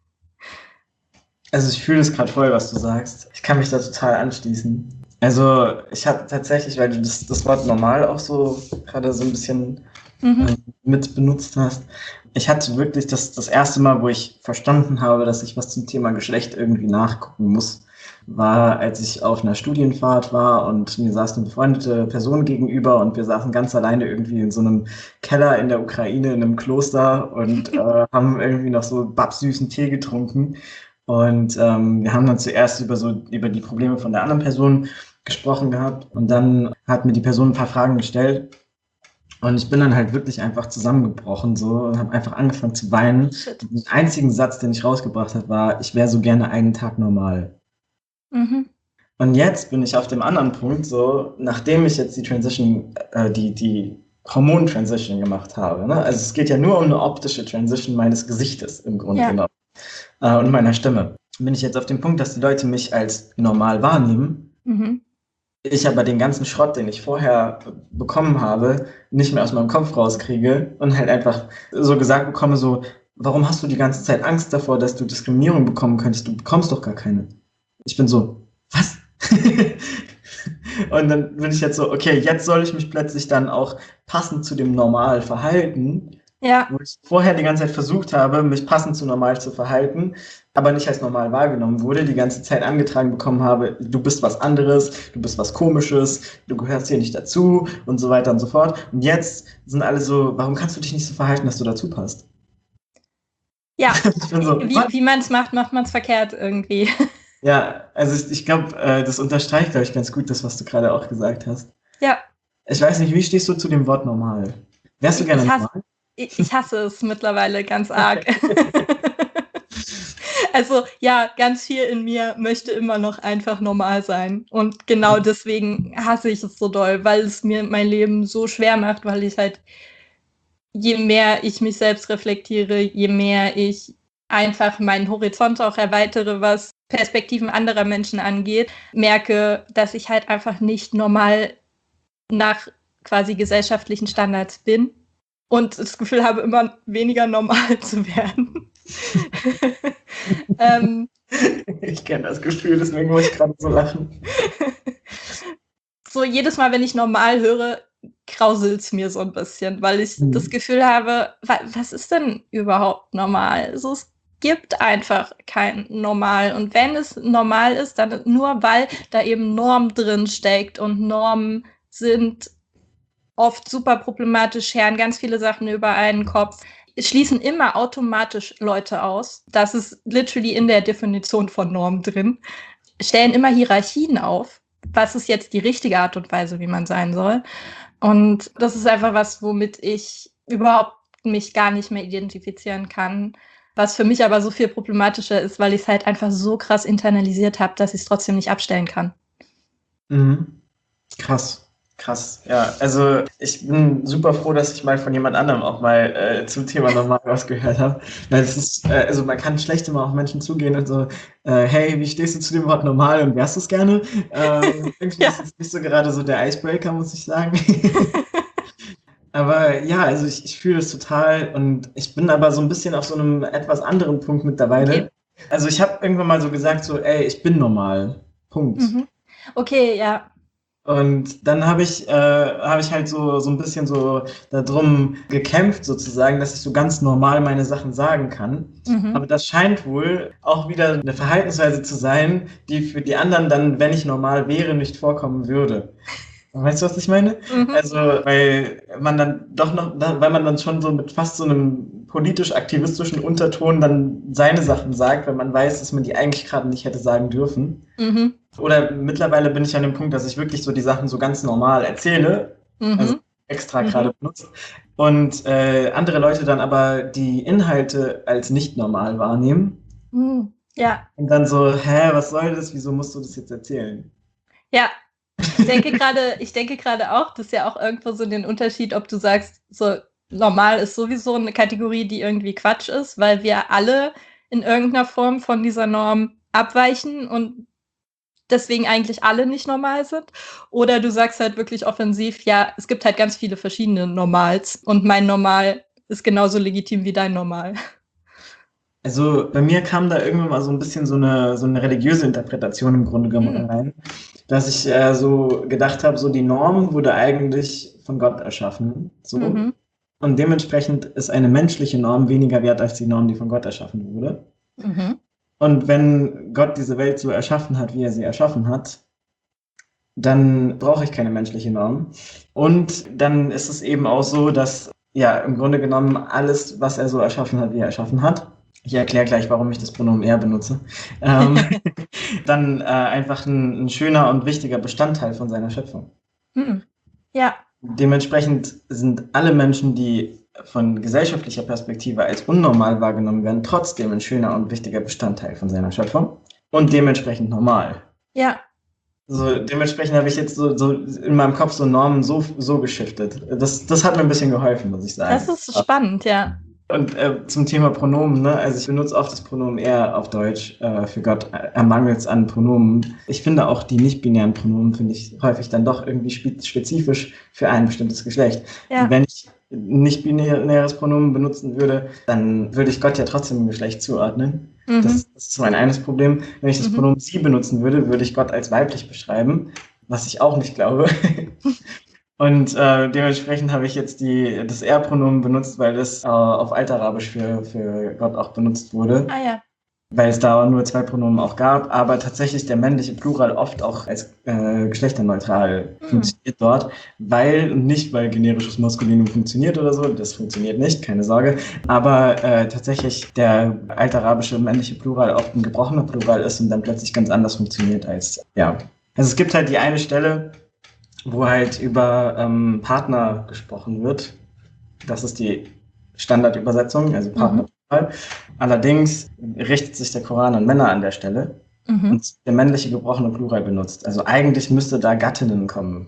Also ich fühle es gerade voll, was du sagst. Ich kann mich da total anschließen. Also ich habe tatsächlich, weil du das Wort normal auch so gerade so ein bisschen mit benutzt hast, ich hatte wirklich das erste Mal, wo ich verstanden habe, dass ich was zum Thema Geschlecht irgendwie nachgucken muss, war, als ich auf einer Studienfahrt war und mir saß eine befreundete Person gegenüber und wir saßen ganz alleine irgendwie in so einem Keller in der Ukraine, in einem Kloster und haben irgendwie noch so babsüßen Tee getrunken. Und wir haben dann zuerst über die Probleme von der anderen Person gesprochen gehabt und dann hat mir die Person ein paar Fragen gestellt und ich bin dann halt wirklich einfach zusammengebrochen so und habe einfach angefangen zu weinen. Shit. Den einzigen Satz, den ich rausgebracht habe, war, ich wäre so gerne einen Tag normal. Mhm. Und jetzt bin ich auf dem anderen Punkt, so nachdem ich jetzt die Transition, die Hormon-Transition gemacht habe. Ne? Also es geht ja nur um eine optische Transition meines Gesichtes im Grunde genommen und meiner Stimme. Bin ich jetzt auf dem Punkt, dass die Leute mich als normal wahrnehmen, ich aber den ganzen Schrott, den ich vorher bekommen habe, nicht mehr aus meinem Kopf rauskriege und halt einfach so gesagt bekomme, so, warum hast du die ganze Zeit Angst davor, dass du Diskriminierung bekommen könntest? Du bekommst doch gar keine. Ich bin so, was? Und dann bin ich jetzt so, okay, jetzt soll ich mich plötzlich dann auch passend zu dem Normal verhalten, wo ich vorher die ganze Zeit versucht habe, mich passend zu normal zu verhalten, aber nicht als normal wahrgenommen wurde, die ganze Zeit angetragen bekommen habe, du bist was anderes, du bist was Komisches, du gehörst hier nicht dazu und so weiter und so fort. Und jetzt sind alle so, warum kannst du dich nicht so verhalten, dass du dazu passt? Ja, so, wie man es macht man es verkehrt irgendwie. Ja, also ich glaube, das unterstreicht, glaube ich, ganz gut das, was du gerade auch gesagt hast. Ja. Ich weiß nicht, wie stehst du zu dem Wort normal? Wärst du gerne normal? Ich hasse es mittlerweile ganz arg. Also ja, ganz viel in mir möchte immer noch einfach normal sein. Und genau deswegen hasse ich es so doll, weil es mir mein Leben so schwer macht, weil ich halt, je mehr ich mich selbst reflektiere, je mehr ich einfach meinen Horizont auch erweitere, was Perspektiven anderer Menschen angeht, merke, dass ich halt einfach nicht normal nach quasi gesellschaftlichen Standards bin und das Gefühl habe, immer weniger normal zu werden. Ich kenne das Gefühl, deswegen muss ich gerade so lachen. So jedes Mal, wenn ich normal höre, krauselt es mir so ein bisschen, weil ich das Gefühl habe, was ist denn überhaupt normal? Also, es gibt einfach kein Normal. Und wenn es normal ist, dann nur, weil da eben Norm drin steckt und Normen sind oft super problematisch, scheren ganz viele Sachen über einen Kopf, schließen immer automatisch Leute aus. Das ist literally in der Definition von Norm drin. Stellen immer Hierarchien auf. Was ist jetzt die richtige Art und Weise, wie man sein soll? Und das ist einfach was, womit ich überhaupt mich gar nicht mehr identifizieren kann. Was für mich aber so viel problematischer ist, weil ich es halt einfach so krass internalisiert habe, dass ich es trotzdem nicht abstellen kann. Mhm. Krass. Ja, also ich bin super froh, dass ich mal von jemand anderem auch mal zum Thema normal was gehört habe. Weil es ist, also man kann schlecht immer auf Menschen zugehen und so, hey, wie stehst du zu dem Wort normal und wärst du es gerne? Irgendwie ist es nicht so gerade so der Icebreaker, muss ich sagen. Aber ja, also ich fühle es total und ich bin aber so ein bisschen auf so einem etwas anderen Punkt mittlerweile. Okay. Also ich habe irgendwann mal so gesagt, so, ey, ich bin normal. Punkt. Okay, ja. Und dann habe ich halt so ein bisschen so darum gekämpft sozusagen, dass ich so ganz normal meine Sachen sagen kann. Aber das scheint wohl auch wieder eine Verhaltensweise zu sein, die für die anderen dann, wenn ich normal wäre, nicht vorkommen würde. Weißt du, was ich meine? Also, weil man dann doch noch, weil man dann schon so mit fast so einem politisch-aktivistischen Unterton dann seine Sachen sagt, wenn man weiß, dass man die eigentlich gerade nicht hätte sagen dürfen. Oder mittlerweile bin ich an dem Punkt, dass ich wirklich so die Sachen so ganz normal erzähle, also extra gerade benutzt. Und andere Leute dann aber die Inhalte als nicht normal wahrnehmen. Ja. Und dann so, was soll das? Wieso musst du das jetzt erzählen? Ja. Ich denke gerade auch, das ist ja auch irgendwo so den Unterschied, ob du sagst, so, normal ist sowieso eine Kategorie, die irgendwie Quatsch ist, weil wir alle in irgendeiner Form von dieser Norm abweichen und deswegen eigentlich alle nicht normal sind. Oder du sagst halt wirklich offensiv, ja, es gibt halt ganz viele verschiedene Normals und mein Normal ist genauso legitim wie dein Normal. Also bei mir kam da irgendwann mal so ein bisschen so eine religiöse Interpretation im Grunde genommen rein, dass ich so gedacht habe, so die Norm wurde eigentlich von Gott erschaffen. So. Mhm. Und dementsprechend ist eine menschliche Norm weniger wert als die Norm, die von Gott erschaffen wurde. Mhm. Und wenn Gott diese Welt so erschaffen hat, wie er sie erschaffen hat, dann brauche ich keine menschliche Norm. Und dann ist es eben auch so, dass ja im Grunde genommen alles, was er so erschaffen hat, wie er erschaffen hat, ich erkläre gleich, warum ich das Pronomen er benutze, dann einfach ein schöner und wichtiger Bestandteil von seiner Schöpfung. Ja. Dementsprechend sind alle Menschen, die von gesellschaftlicher Perspektive als unnormal wahrgenommen werden, trotzdem ein schöner und wichtiger Bestandteil von seiner Schöpfung und dementsprechend normal. Ja. So, dementsprechend habe ich jetzt so in meinem Kopf so Normen so geschiftet. Das hat mir ein bisschen geholfen, muss ich sagen. Das ist spannend, ja. Und zum Thema Pronomen, ne? Also ich benutze oft das Pronomen er auf Deutsch für Gott, mangelt es an Pronomen. Ich finde auch die nicht-binären Pronomen, finde ich häufig dann doch irgendwie spezifisch für ein bestimmtes Geschlecht. Ja. Wenn ich nicht-binäres Pronomen benutzen würde, dann würde ich Gott ja trotzdem ein Geschlecht zuordnen. Mhm. Das ist mein eines Problem. Wenn ich das Pronomen sie benutzen würde, würde ich Gott als weiblich beschreiben, was ich auch nicht glaube. Und dementsprechend habe ich jetzt das Er-Pronomen benutzt, weil das auf Altarabisch für Gott auch benutzt wurde. Ah ja. Weil es da nur 2 Pronomen auch gab, aber tatsächlich der männliche Plural oft auch als geschlechterneutral funktioniert dort, nicht weil generisches Maskulinum funktioniert oder so, das funktioniert nicht, keine Sorge, aber tatsächlich der altarabische männliche Plural oft ein gebrochener Plural ist und dann plötzlich ganz anders funktioniert als, ja. Also es gibt halt die eine Stelle, wo halt über Partner gesprochen wird. Das ist die Standardübersetzung, also Partner. Allerdings richtet sich der Koran an Männer an der Stelle und der männliche gebrochene Plural benutzt. Also eigentlich müsste da Gattinnen kommen.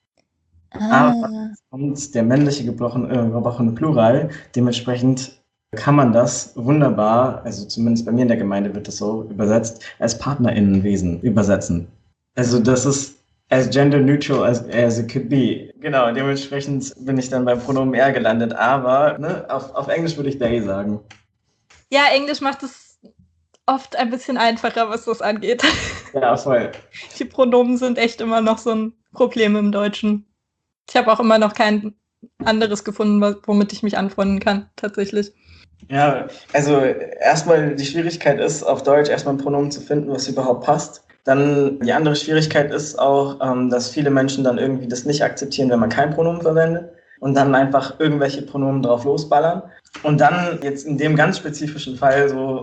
Aber kommt der männliche gebrochene Plural, dementsprechend kann man das wunderbar, also zumindest bei mir in der Gemeinde wird das so übersetzt, als PartnerInnenwesen übersetzen. Also das ist as gender neutral as it could be. Genau, dementsprechend bin ich dann beim Pronomen er gelandet, aber ne, auf Englisch würde ich they sagen. Ja, Englisch macht es oft ein bisschen einfacher, was das angeht. Ja, voll. Die Pronomen sind echt immer noch so ein Problem im Deutschen. Ich habe auch immer noch kein anderes gefunden, womit ich mich anfreunden kann, tatsächlich. Ja, also erstmal die Schwierigkeit ist, auf Deutsch erstmal ein Pronomen zu finden, was überhaupt passt. Dann die andere Schwierigkeit ist auch, dass viele Menschen dann irgendwie das nicht akzeptieren, wenn man kein Pronomen verwendet und dann einfach irgendwelche Pronomen drauf losballern. Und dann jetzt in dem ganz spezifischen Fall so,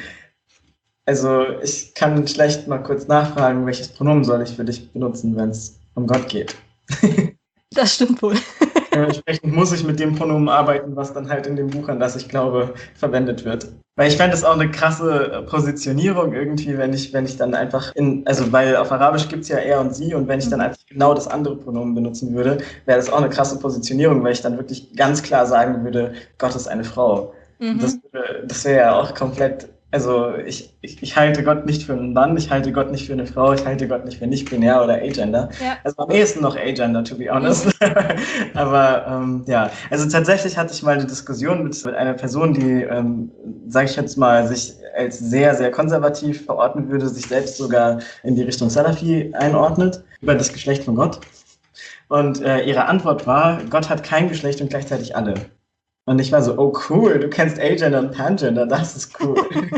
also ich kann schlecht mal kurz nachfragen, welches Pronomen soll ich für dich benutzen, wenn es um Gott geht. Das stimmt wohl. Dementsprechend muss ich mit dem Pronomen arbeiten, was dann halt in dem Buch, an das ich glaube, verwendet wird. Weil ich fände es auch eine krasse Positionierung irgendwie, wenn ich dann einfach weil auf Arabisch gibt es ja er und sie und wenn ich dann einfach genau das andere Pronomen benutzen würde, wäre das auch eine krasse Positionierung, weil ich dann wirklich ganz klar sagen würde, Gott ist eine Frau. Das wäre ja auch komplett, also ich halte Gott nicht für einen Mann, ich halte Gott nicht für eine Frau, ich halte Gott nicht für nicht-binär oder agender. Ja. Also am ehesten noch agender, to be honest. Aber ja, also tatsächlich hatte ich mal eine Diskussion mit einer Person, die, sage ich jetzt mal, sich als sehr, sehr konservativ verorten würde, sich selbst sogar in die Richtung Salafi einordnet, über das Geschlecht von Gott. Und ihre Antwort war, Gott hat kein Geschlecht und gleichzeitig alle. Und ich war so, oh cool, du kennst Agender und Pangender, das ist cool.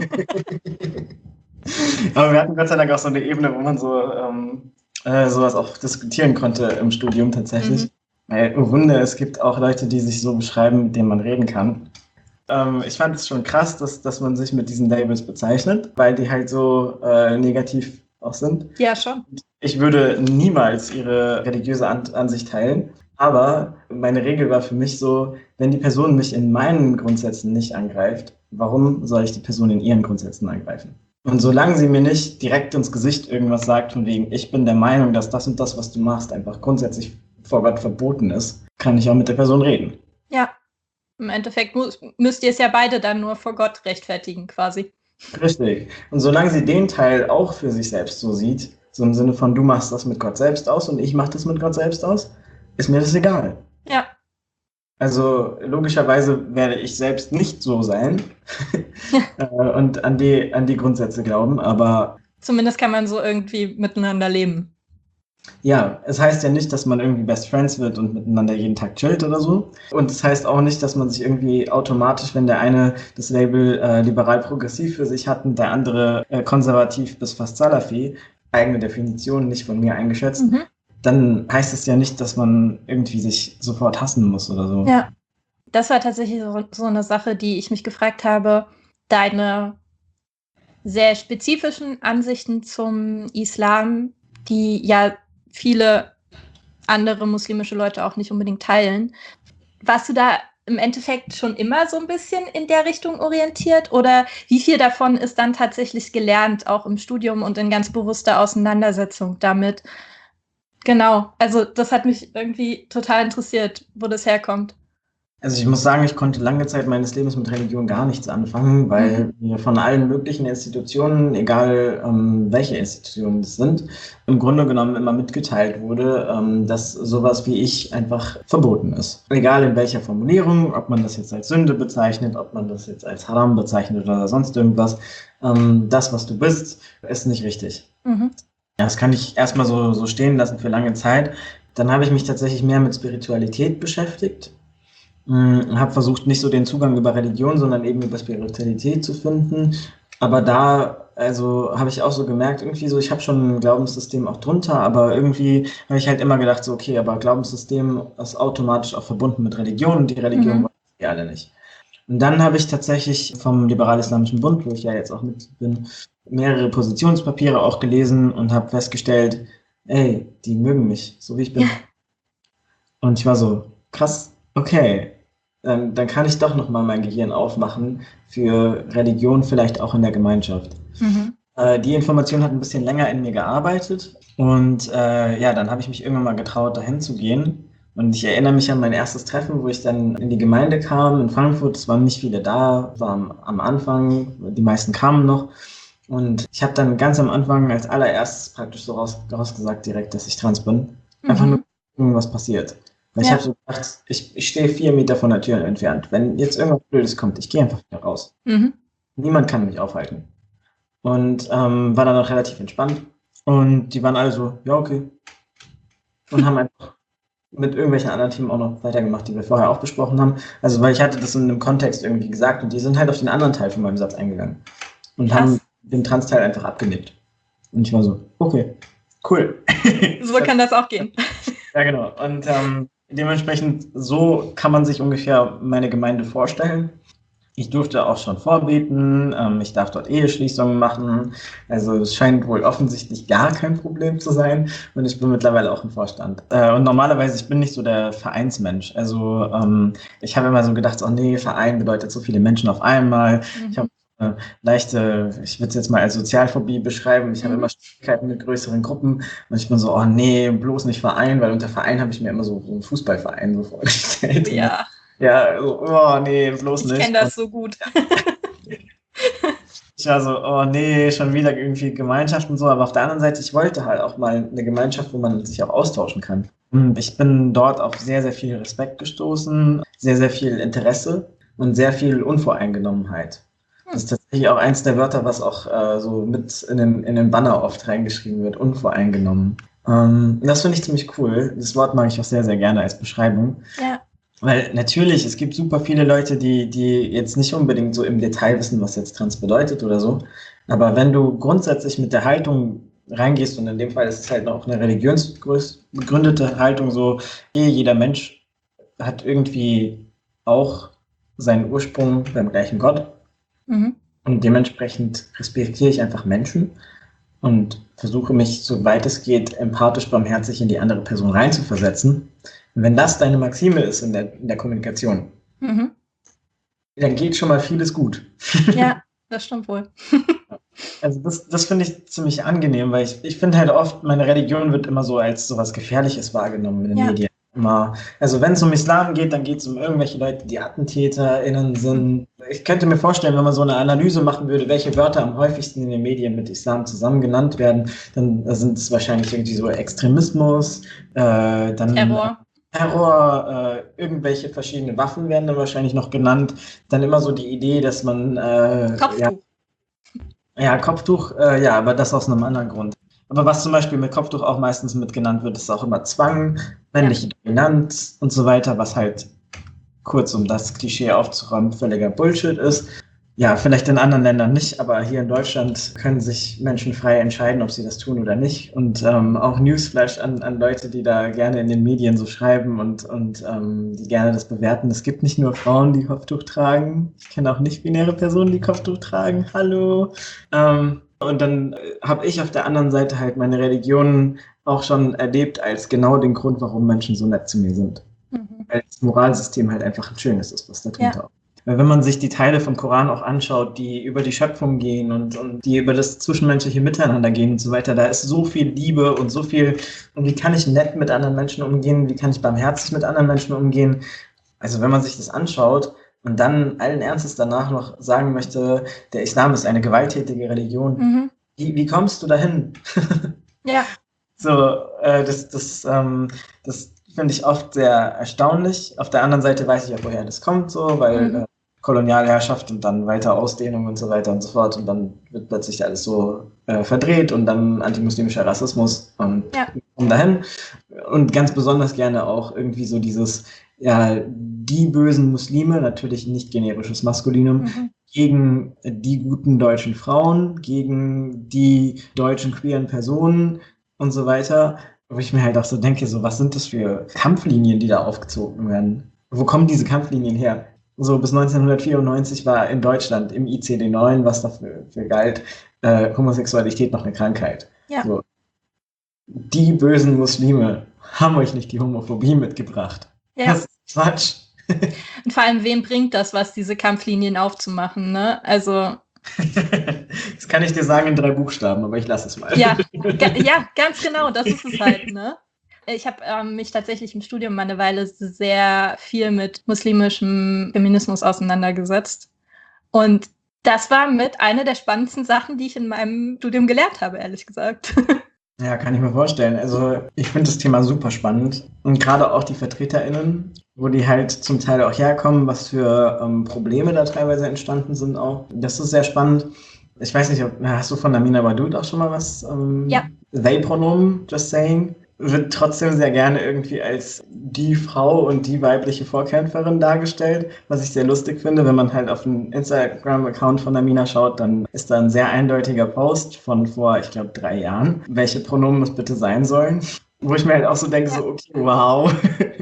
Aber wir hatten Gott sei Dank auch so eine Ebene, wo man sowas auch diskutieren konnte im Studium tatsächlich. Weil, oh Wunder, es gibt auch Leute, die sich so beschreiben, mit denen man reden kann. Ich fand es schon krass, dass man sich mit diesen Labels bezeichnet, weil die halt so negativ auch sind. Ja, schon. Ich würde niemals ihre religiöse Ansicht teilen. Aber meine Regel war für mich so, wenn die Person mich in meinen Grundsätzen nicht angreift, warum soll ich die Person in ihren Grundsätzen angreifen? Und solange sie mir nicht direkt ins Gesicht irgendwas sagt, von wegen, ich bin der Meinung, dass das und das, was du machst, einfach grundsätzlich vor Gott verboten ist, kann ich auch mit der Person reden. Ja. im Endeffekt müsst ihr es ja beide dann nur vor Gott rechtfertigen, quasi. Richtig. Und solange sie den Teil auch für sich selbst so sieht, so im Sinne von, du machst das mit Gott selbst aus und ich mach das mit Gott selbst aus, ist mir das egal. Ja. Also logischerweise werde ich selbst nicht so sein und an die Grundsätze glauben, aber... Zumindest kann man so irgendwie miteinander leben. Ja, es heißt ja nicht, dass man irgendwie Best Friends wird und miteinander jeden Tag chillt oder so. Und es heißt auch nicht, dass man sich irgendwie automatisch, wenn der eine das Label liberal-progressiv für sich hat und der andere konservativ bis fast Salafi, eigene Definition, nicht von mir eingeschätzt, dann heißt es ja nicht, dass man irgendwie sich sofort hassen muss oder so. Ja, das war tatsächlich so eine Sache, die ich mich gefragt habe, deine sehr spezifischen Ansichten zum Islam, die ja viele andere muslimische Leute auch nicht unbedingt teilen. Warst du da im Endeffekt schon immer so ein bisschen in der Richtung orientiert? Oder wie viel davon ist dann tatsächlich gelernt, auch im Studium und in ganz bewusster Auseinandersetzung damit? Genau, also das hat mich irgendwie total interessiert, wo das herkommt. Also ich muss sagen, ich konnte lange Zeit meines Lebens mit Religion gar nichts anfangen, weil mir von allen möglichen Institutionen, egal welche Institutionen es sind, im Grunde genommen immer mitgeteilt wurde, dass sowas wie ich einfach verboten ist. Egal in welcher Formulierung, ob man das jetzt als Sünde bezeichnet, ob man das jetzt als Haram bezeichnet oder sonst irgendwas, das, was du bist, ist nicht richtig. Ja, das kann ich erstmal so stehen lassen für lange Zeit. Dann habe ich mich tatsächlich mehr mit Spiritualität beschäftigt. Habe versucht, nicht so den Zugang über Religion, sondern eben über Spiritualität zu finden. Aber da, also habe ich auch so gemerkt, irgendwie so, ich habe schon ein Glaubenssystem auch drunter, aber irgendwie habe ich halt immer gedacht, so, okay, aber Glaubenssystem ist automatisch auch verbunden mit Religion und die Religion wollen wir alle nicht. Und dann habe ich tatsächlich vom Liberal-Islamischen Bund, wo ich ja jetzt auch mit bin, mehrere Positionspapiere auch gelesen und habe festgestellt, ey, die mögen mich, so wie ich bin. Und ich war so, krass, okay, dann kann ich doch nochmal mein Gehirn aufmachen für Religion, vielleicht auch in der Gemeinschaft. Die Information hat ein bisschen länger in mir gearbeitet und ja, dann habe ich mich irgendwann mal getraut, dahin zu gehen. Und ich erinnere mich an mein erstes Treffen, wo ich dann in die Gemeinde kam in Frankfurt. Es waren nicht viele da, war am Anfang, die meisten kamen noch. Und ich habe dann ganz am Anfang als allererstes praktisch so rausgesagt direkt, dass ich trans bin. Einfach nur irgendwas passiert. Weil ich habe so gedacht, ich stehe 4 Meter von der Tür entfernt. Wenn jetzt irgendwas Blödes kommt, ich gehe einfach wieder raus. Niemand kann mich aufhalten. Und war dann auch relativ entspannt. Und die waren alle so, ja, okay. Und haben einfach mit irgendwelchen anderen Themen auch noch weitergemacht, die wir vorher auch besprochen haben. Also, weil ich hatte das in einem Kontext irgendwie gesagt und die sind halt auf den anderen Teil von meinem Satz eingegangen. Und haben den Trans-Teil einfach abgenickt. Und ich war so, okay, cool. So kann das auch gehen. Ja, genau. Und dementsprechend, so kann man sich ungefähr meine Gemeinde vorstellen. Ich durfte auch schon vorbeten, ich darf dort Eheschließungen machen. Also es scheint wohl offensichtlich gar kein Problem zu sein. Und ich bin mittlerweile auch im Vorstand. Und normalerweise, ich bin nicht so der Vereinsmensch. Also ich habe immer so gedacht, oh nee, Verein bedeutet so viele Menschen auf einmal. Ich habe leichte, ich würde es jetzt mal als Sozialphobie beschreiben. Ich habe immer Schwierigkeiten mit größeren Gruppen und ich bin so, oh nee, bloß nicht Verein, weil unter Verein habe ich mir immer so einen Fußballverein so vorgestellt. Ja. Ja, so, oh nee, bloß nicht. Ich kenne das so gut. Ich war so, oh nee, schon wieder irgendwie Gemeinschaft und so, aber auf der anderen Seite, ich wollte halt auch mal eine Gemeinschaft, wo man sich auch austauschen kann. Ich bin dort auf sehr, sehr viel Respekt gestoßen, sehr, sehr viel Interesse und sehr viel Unvoreingenommenheit. Das ist tatsächlich auch eins der Wörter, was auch so mit in den Banner oft reingeschrieben wird, unvoreingenommen. Das finde ich ziemlich cool. Das Wort mag ich auch sehr, sehr gerne als Beschreibung. Ja. Weil natürlich, es gibt super viele Leute, die jetzt nicht unbedingt so im Detail wissen, was jetzt trans bedeutet oder so. Aber wenn du grundsätzlich mit der Haltung reingehst, und in dem Fall ist es halt auch eine religionsbegründete Haltung, so, jeder Mensch hat irgendwie auch seinen Ursprung beim gleichen Gott. Und dementsprechend respektiere ich einfach Menschen und versuche mich, soweit es geht, empathisch, barmherzig in die andere Person reinzuversetzen. Und wenn das deine Maxime ist in der Kommunikation, dann geht schon mal vieles gut. Ja, das stimmt wohl. Also das finde ich ziemlich angenehm, weil ich finde halt oft, meine Religion wird immer so als sowas Gefährliches wahrgenommen in den Medien. immer, also wenn es um Islam geht, dann geht es um irgendwelche Leute, die AttentäterInnen sind. Ich könnte mir vorstellen, wenn man so eine Analyse machen würde, welche Wörter am häufigsten in den Medien mit Islam zusammen genannt werden, dann sind es wahrscheinlich irgendwie so Extremismus, dann Terror, irgendwelche verschiedene Waffen werden dann wahrscheinlich noch genannt. Dann immer so die Idee, dass man Kopftuch. Kopftuch, aber das aus einem anderen Grund. Aber was zum Beispiel mit Kopftuch auch meistens mit genannt wird, ist auch immer Zwang, männliche Dominanz und so weiter, was halt, kurz um das Klischee aufzuräumen, völliger Bullshit ist. Ja, vielleicht in anderen Ländern nicht, aber hier in Deutschland können sich Menschen frei entscheiden, ob sie das tun oder nicht. Und auch Newsflash an Leute, die da gerne in den Medien so schreiben und die gerne das bewerten. Es gibt nicht nur Frauen, die Kopftuch tragen. Ich kenne auch nicht-binäre Personen, die Kopftuch tragen. Hallo. Und dann habe ich auf der anderen Seite halt meine Religion auch schon erlebt als genau den Grund, warum Menschen so nett zu mir sind. Weil das Moralsystem halt einfach ein schönes ist, was da drunter. Weil wenn man sich die Teile vom Koran auch anschaut, die über die Schöpfung gehen und die über das zwischenmenschliche Miteinander gehen und so weiter, da ist so viel Liebe und so viel, und wie kann ich nett mit anderen Menschen umgehen, wie kann ich barmherzig mit anderen Menschen umgehen. Also wenn man sich das anschaut und dann allen Ernstes danach noch sagen möchte, der Islam ist eine gewalttätige Religion, wie kommst du dahin? Ja. So, das finde ich oft sehr erstaunlich. Auf der anderen Seite weiß ich auch, woher das kommt, so, weil Kolonialherrschaft und dann weiter Ausdehnung und so weiter und so fort. Und dann wird plötzlich alles so verdreht und dann antimuslimischer Rassismus und dahin. Und ganz besonders gerne auch irgendwie so dieses, die bösen Muslime, natürlich nicht generisches Maskulinum, gegen die guten deutschen Frauen, gegen die deutschen queeren Personen und so weiter. Wo ich mir halt auch so denke, so, was sind das für Kampflinien, die da aufgezogen werden? Wo kommen diese Kampflinien her? So bis 1994 war in Deutschland im ICD-9, was dafür galt, Homosexualität noch eine Krankheit. Ja. So. Die bösen Muslime haben euch nicht die Homophobie mitgebracht. Ja. Das ist Quatsch. Und vor allem, wem bringt das was, diese Kampflinien aufzumachen, ne? Also... Das kann ich dir sagen in 3 Buchstaben, aber ich lasse es mal. Ja, ganz genau, das ist es halt, ne? Ich habe mich tatsächlich im Studium mal eine Weile sehr viel mit muslimischem Feminismus auseinandergesetzt. Und das war mit einer der spannendsten Sachen, die ich in meinem Studium gelernt habe, ehrlich gesagt. Ja, kann ich mir vorstellen. Also ich finde das Thema super spannend. Und gerade auch die VertreterInnen, wo die halt zum Teil auch herkommen, was für Probleme da teilweise entstanden sind auch. Das ist sehr spannend. Ich weiß nicht, hast du von Amina Wadud auch schon mal was? They-Pronomen, just saying, wird trotzdem sehr gerne irgendwie als die Frau und die weibliche Vorkämpferin dargestellt, was ich sehr lustig finde. Wenn man halt auf den Instagram-Account von Amina schaut, dann ist da ein sehr eindeutiger Post von vor, ich glaube, 3 Jahren, welche Pronomen es bitte sein sollen. Wo ich mir halt auch so denke, so, okay, wow.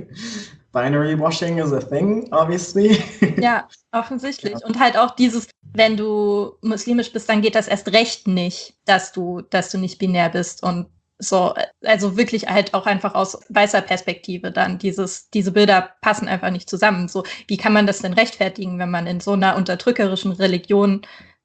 Binary Washing is a thing, obviously. Ja, offensichtlich. Und halt auch dieses, wenn du muslimisch bist, dann geht das erst recht nicht, dass du nicht binär bist und so, also wirklich halt auch einfach aus weißer Perspektive dann diese Bilder passen einfach nicht zusammen. So, wie kann man das denn rechtfertigen, wenn man in so einer unterdrückerischen Religion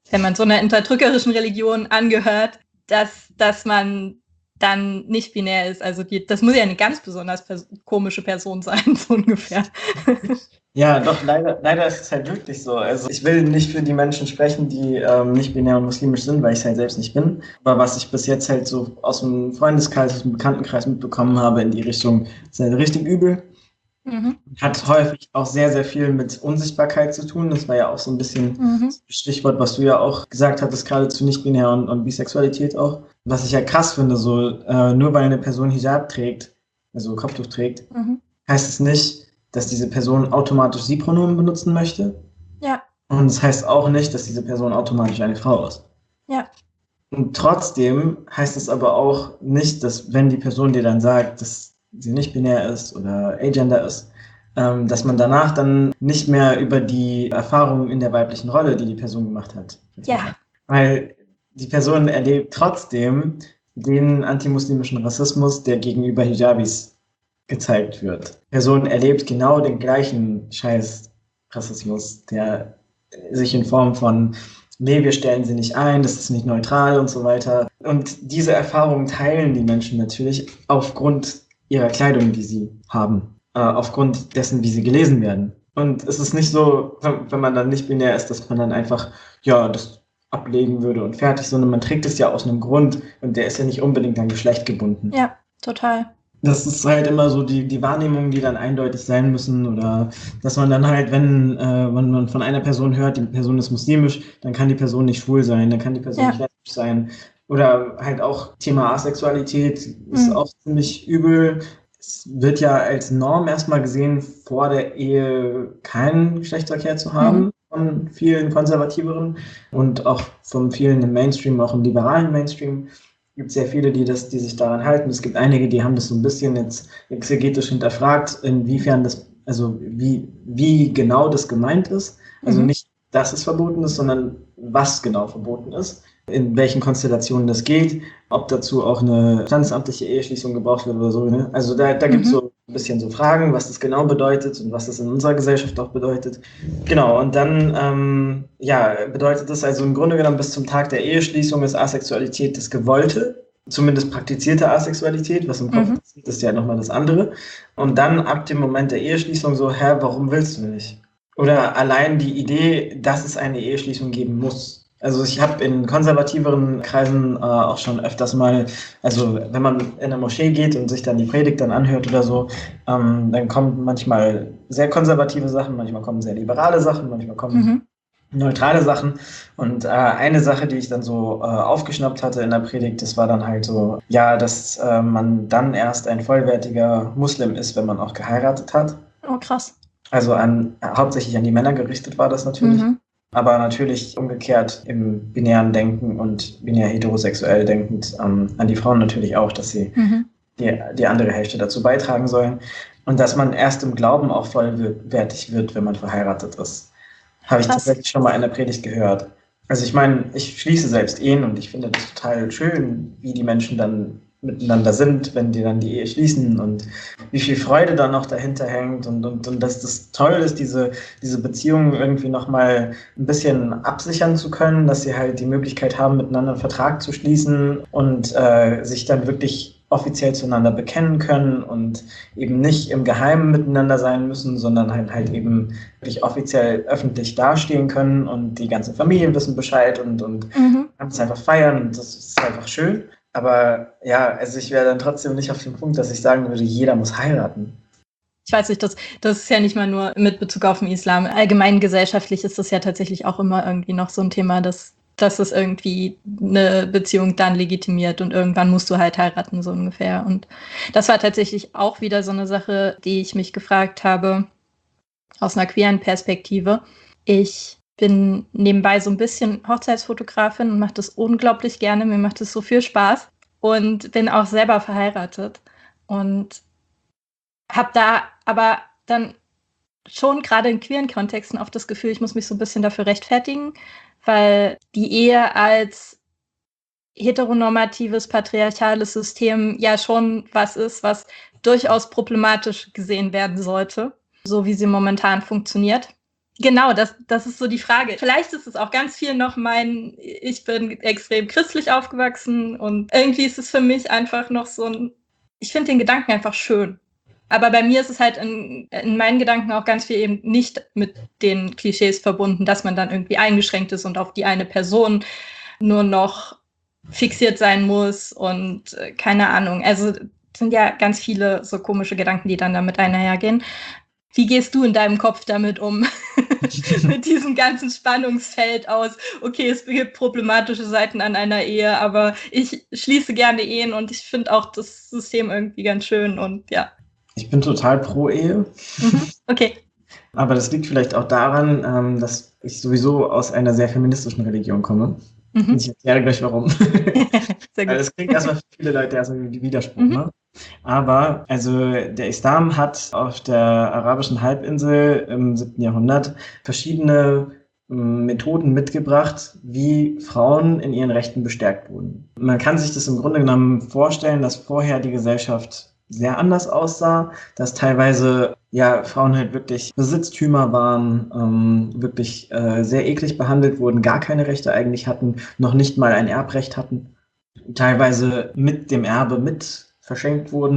angehört, dass man dann nicht binär ist. Also das muss ja eine ganz besonders komische Person sein, so ungefähr. Ja, doch, leider ist es halt wirklich so. Also ich will nicht für die Menschen sprechen, die nicht binär und muslimisch sind, weil ich es halt selbst nicht bin. Aber was ich bis jetzt halt so aus dem Freundeskreis, aus dem Bekanntenkreis mitbekommen habe in die Richtung, ist halt richtig übel. Hat häufig auch sehr, sehr viel mit Unsichtbarkeit zu tun. Das war ja auch so ein bisschen das Stichwort, was du ja auch gesagt hattest, gerade zu nicht-binär und Bisexualität auch. Was ich ja krass finde, so nur weil eine Person Hijab trägt, also Kopftuch trägt, heißt es nicht, dass diese Person automatisch Sie-Pronomen benutzen möchte. Ja. Und es heißt auch nicht, dass diese Person automatisch eine Frau ist. Ja. Und trotzdem heißt es aber auch nicht, dass wenn die Person dir dann sagt, dass sie nicht binär ist oder agender ist, dass man danach dann nicht mehr über die Erfahrungen in der weiblichen Rolle, die Person gemacht hat. Ja. Weil die Person erlebt trotzdem den antimuslimischen Rassismus, der gegenüber Hijabis gezeigt wird. Die Person erlebt genau den gleichen Scheiß-Rassismus, der sich in Form von, nee, wir stellen sie nicht ein, das ist nicht neutral und so weiter. Und diese Erfahrungen teilen die Menschen natürlich aufgrund ihrer Kleidung, die sie haben. aufgrund dessen, wie sie gelesen werden. Und es ist nicht so, wenn man dann nicht binär ist, dass man dann einfach, ja, das ablegen würde und fertig, sondern man trägt es ja aus einem Grund und der ist ja nicht unbedingt an Geschlecht gebunden. Ja, total. Das ist halt immer so die Wahrnehmungen, die dann eindeutig sein müssen oder dass man dann halt, wenn man von einer Person hört, die Person ist muslimisch, dann kann die Person nicht schwul sein, dann kann die Person nicht lesbisch sein. Oder halt auch Thema Asexualität ist auch ziemlich übel. Es wird ja als Norm erstmal gesehen, vor der Ehe keinen Geschlechtsverkehr zu haben von vielen Konservativeren und auch von vielen im Mainstream, auch im liberalen Mainstream. Es gibt sehr viele, die sich daran halten. Es gibt einige, die haben das so ein bisschen jetzt exegetisch hinterfragt, inwiefern das, also wie genau das gemeint ist. Also nicht, dass es verboten ist, sondern was genau verboten ist, in welchen Konstellationen das geht, ob dazu auch eine standesamtliche Eheschließung gebraucht wird oder so. Ne? Also da gibt es so ein bisschen so Fragen, was das genau bedeutet und was das in unserer Gesellschaft auch bedeutet. Genau, und dann bedeutet das also im Grunde genommen bis zum Tag der Eheschließung ist Asexualität das Gewollte, zumindest praktizierte Asexualität, was im Kopf passiert, ist ja nochmal das andere. Und dann ab dem Moment der Eheschließung so, warum willst du nicht? Oder allein die Idee, dass es eine Eheschließung geben muss. Also ich habe in konservativeren Kreisen auch schon öfters mal, also wenn man in eine Moschee geht und sich dann die Predigt dann anhört oder so, dann kommen manchmal sehr konservative Sachen, manchmal kommen sehr liberale Sachen, manchmal kommen neutrale Sachen. Und eine Sache, die ich dann so aufgeschnappt hatte in der Predigt, das war dann halt so, ja, dass man dann erst ein vollwertiger Muslim ist, wenn man auch geheiratet hat. Oh, krass. Also hauptsächlich an die Männer gerichtet war das natürlich. Aber natürlich umgekehrt im binären Denken und binär heterosexuell denkend an die Frauen natürlich auch, dass sie die andere Hälfte dazu beitragen sollen. Und dass man erst im Glauben auch vollwertig wird, wenn man verheiratet ist. Habe ich tatsächlich schon mal in der Predigt gehört. Also ich meine, ich schließe selbst Ehen und ich finde das total schön, wie die Menschen dann miteinander sind, wenn die dann die Ehe schließen und wie viel Freude dann noch dahinter hängt und dass das toll ist, diese Beziehungen irgendwie nochmal ein bisschen absichern zu können, dass sie halt die Möglichkeit haben, miteinander einen Vertrag zu schließen und sich dann wirklich offiziell zueinander bekennen können und eben nicht im Geheimen miteinander sein müssen, sondern halt eben wirklich offiziell öffentlich dastehen können und die ganzen Familien wissen Bescheid und kann es einfach feiern und das ist einfach schön. Aber ja, also ich wäre dann trotzdem nicht auf dem Punkt, dass ich sagen würde, jeder muss heiraten. Ich weiß nicht, das ist ja nicht mal nur mit Bezug auf den Islam. Allgemein gesellschaftlich ist das ja tatsächlich auch immer irgendwie noch so ein Thema, dass es irgendwie eine Beziehung dann legitimiert und irgendwann musst du halt heiraten, so ungefähr. Und das war tatsächlich auch wieder so eine Sache, die ich mich gefragt habe, aus einer queeren Perspektive. Ich bin nebenbei so ein bisschen Hochzeitsfotografin und mache das unglaublich gerne. Mir macht es so viel Spaß und bin auch selber verheiratet und habe da aber dann schon gerade in queeren Kontexten oft das Gefühl, ich muss mich so ein bisschen dafür rechtfertigen, weil die Ehe als heteronormatives, patriarchales System ja schon was ist, was durchaus problematisch gesehen werden sollte, so wie sie momentan funktioniert. Genau, das ist so die Frage. Vielleicht ist es auch ganz viel noch ich bin extrem christlich aufgewachsen und irgendwie ist es für mich einfach noch ich finde den Gedanken einfach schön. Aber bei mir ist es halt in meinen Gedanken auch ganz viel eben nicht mit den Klischees verbunden, dass man dann irgendwie eingeschränkt ist und auf die eine Person nur noch fixiert sein muss und keine Ahnung. Also es sind ja ganz viele so komische Gedanken, die dann damit einhergehen. Wie gehst du in deinem Kopf damit um? Mit diesem ganzen Spannungsfeld aus, okay, es gibt problematische Seiten an einer Ehe, aber ich schließe gerne Ehen und ich finde auch das System irgendwie ganz schön und ja. Ich bin total pro Ehe. Okay. Aber das liegt vielleicht auch daran, dass ich sowieso aus einer sehr feministischen Religion komme. Und ich erkläre gleich warum. Sehr gut. Weil das klingt erstmal für viele Leute erstmal wie Widerspruch, ne? Aber also der Islam hat auf der arabischen Halbinsel im 7. Jahrhundert verschiedene Methoden mitgebracht, wie Frauen in ihren Rechten bestärkt wurden. Man kann sich das im Grunde genommen vorstellen, dass vorher die Gesellschaft sehr anders aussah, dass teilweise Frauen halt wirklich Besitztümer waren, wirklich sehr eklig behandelt wurden, gar keine Rechte eigentlich hatten, noch nicht mal ein Erbrecht hatten, teilweise mit dem Erbe mit verschenkt wurden.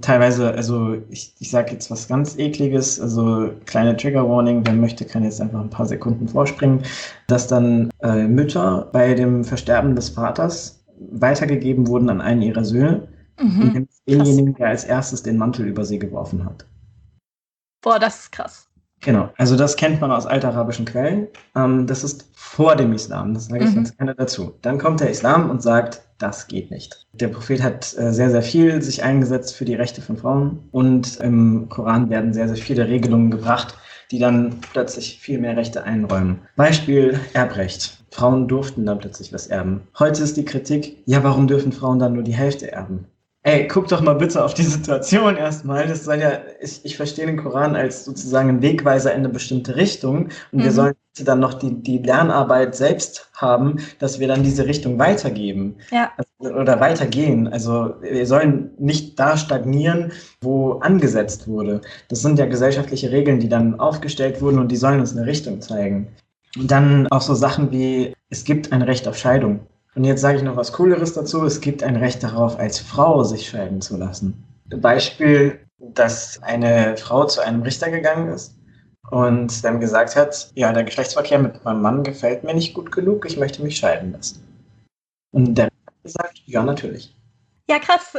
teilweise, also ich sage jetzt was ganz Ekliges, also kleine Trigger Warning, wer möchte, kann jetzt einfach ein paar Sekunden vorspringen, dass dann Mütter bei dem Versterben des Vaters weitergegeben wurden an einen ihrer Söhne, und denjenigen, der als erstes den Mantel über sie geworfen hat. Boah, das ist krass. Genau, also das kennt man aus altarabischen Quellen. Das ist vor dem Islam, das sage ich ganz gerne dazu. Dann kommt der Islam und sagt, das geht nicht. Der Prophet hat sehr, sehr viel sich eingesetzt für die Rechte von Frauen und im Koran werden sehr, sehr viele Regelungen gebracht, die dann plötzlich viel mehr Rechte einräumen. Beispiel Erbrecht. Frauen durften dann plötzlich was erben. Heute ist die Kritik, ja, warum dürfen Frauen dann nur die Hälfte erben? Ey, guck doch mal bitte auf die Situation erstmal. Das soll ja, ich verstehe den Koran als sozusagen ein Wegweiser in eine bestimmte Richtung und wir sollen dann noch die Lernarbeit selbst haben, dass wir dann diese Richtung weitergeben oder weitergehen. Also wir sollen nicht da stagnieren, wo angesetzt wurde. Das sind ja gesellschaftliche Regeln, die dann aufgestellt wurden und die sollen uns eine Richtung zeigen. Und dann auch so Sachen wie, es gibt ein Recht auf Scheidung. Und jetzt sage ich noch was Cooleres dazu. Es gibt ein Recht darauf, als Frau sich scheiden zu lassen. Beispiel, dass eine Frau zu einem Richter gegangen ist und dann gesagt hat, ja, der Geschlechtsverkehr mit meinem Mann gefällt mir nicht gut genug, ich möchte mich scheiden lassen. Und der Richter hat gesagt, ja, natürlich. Ja, krass.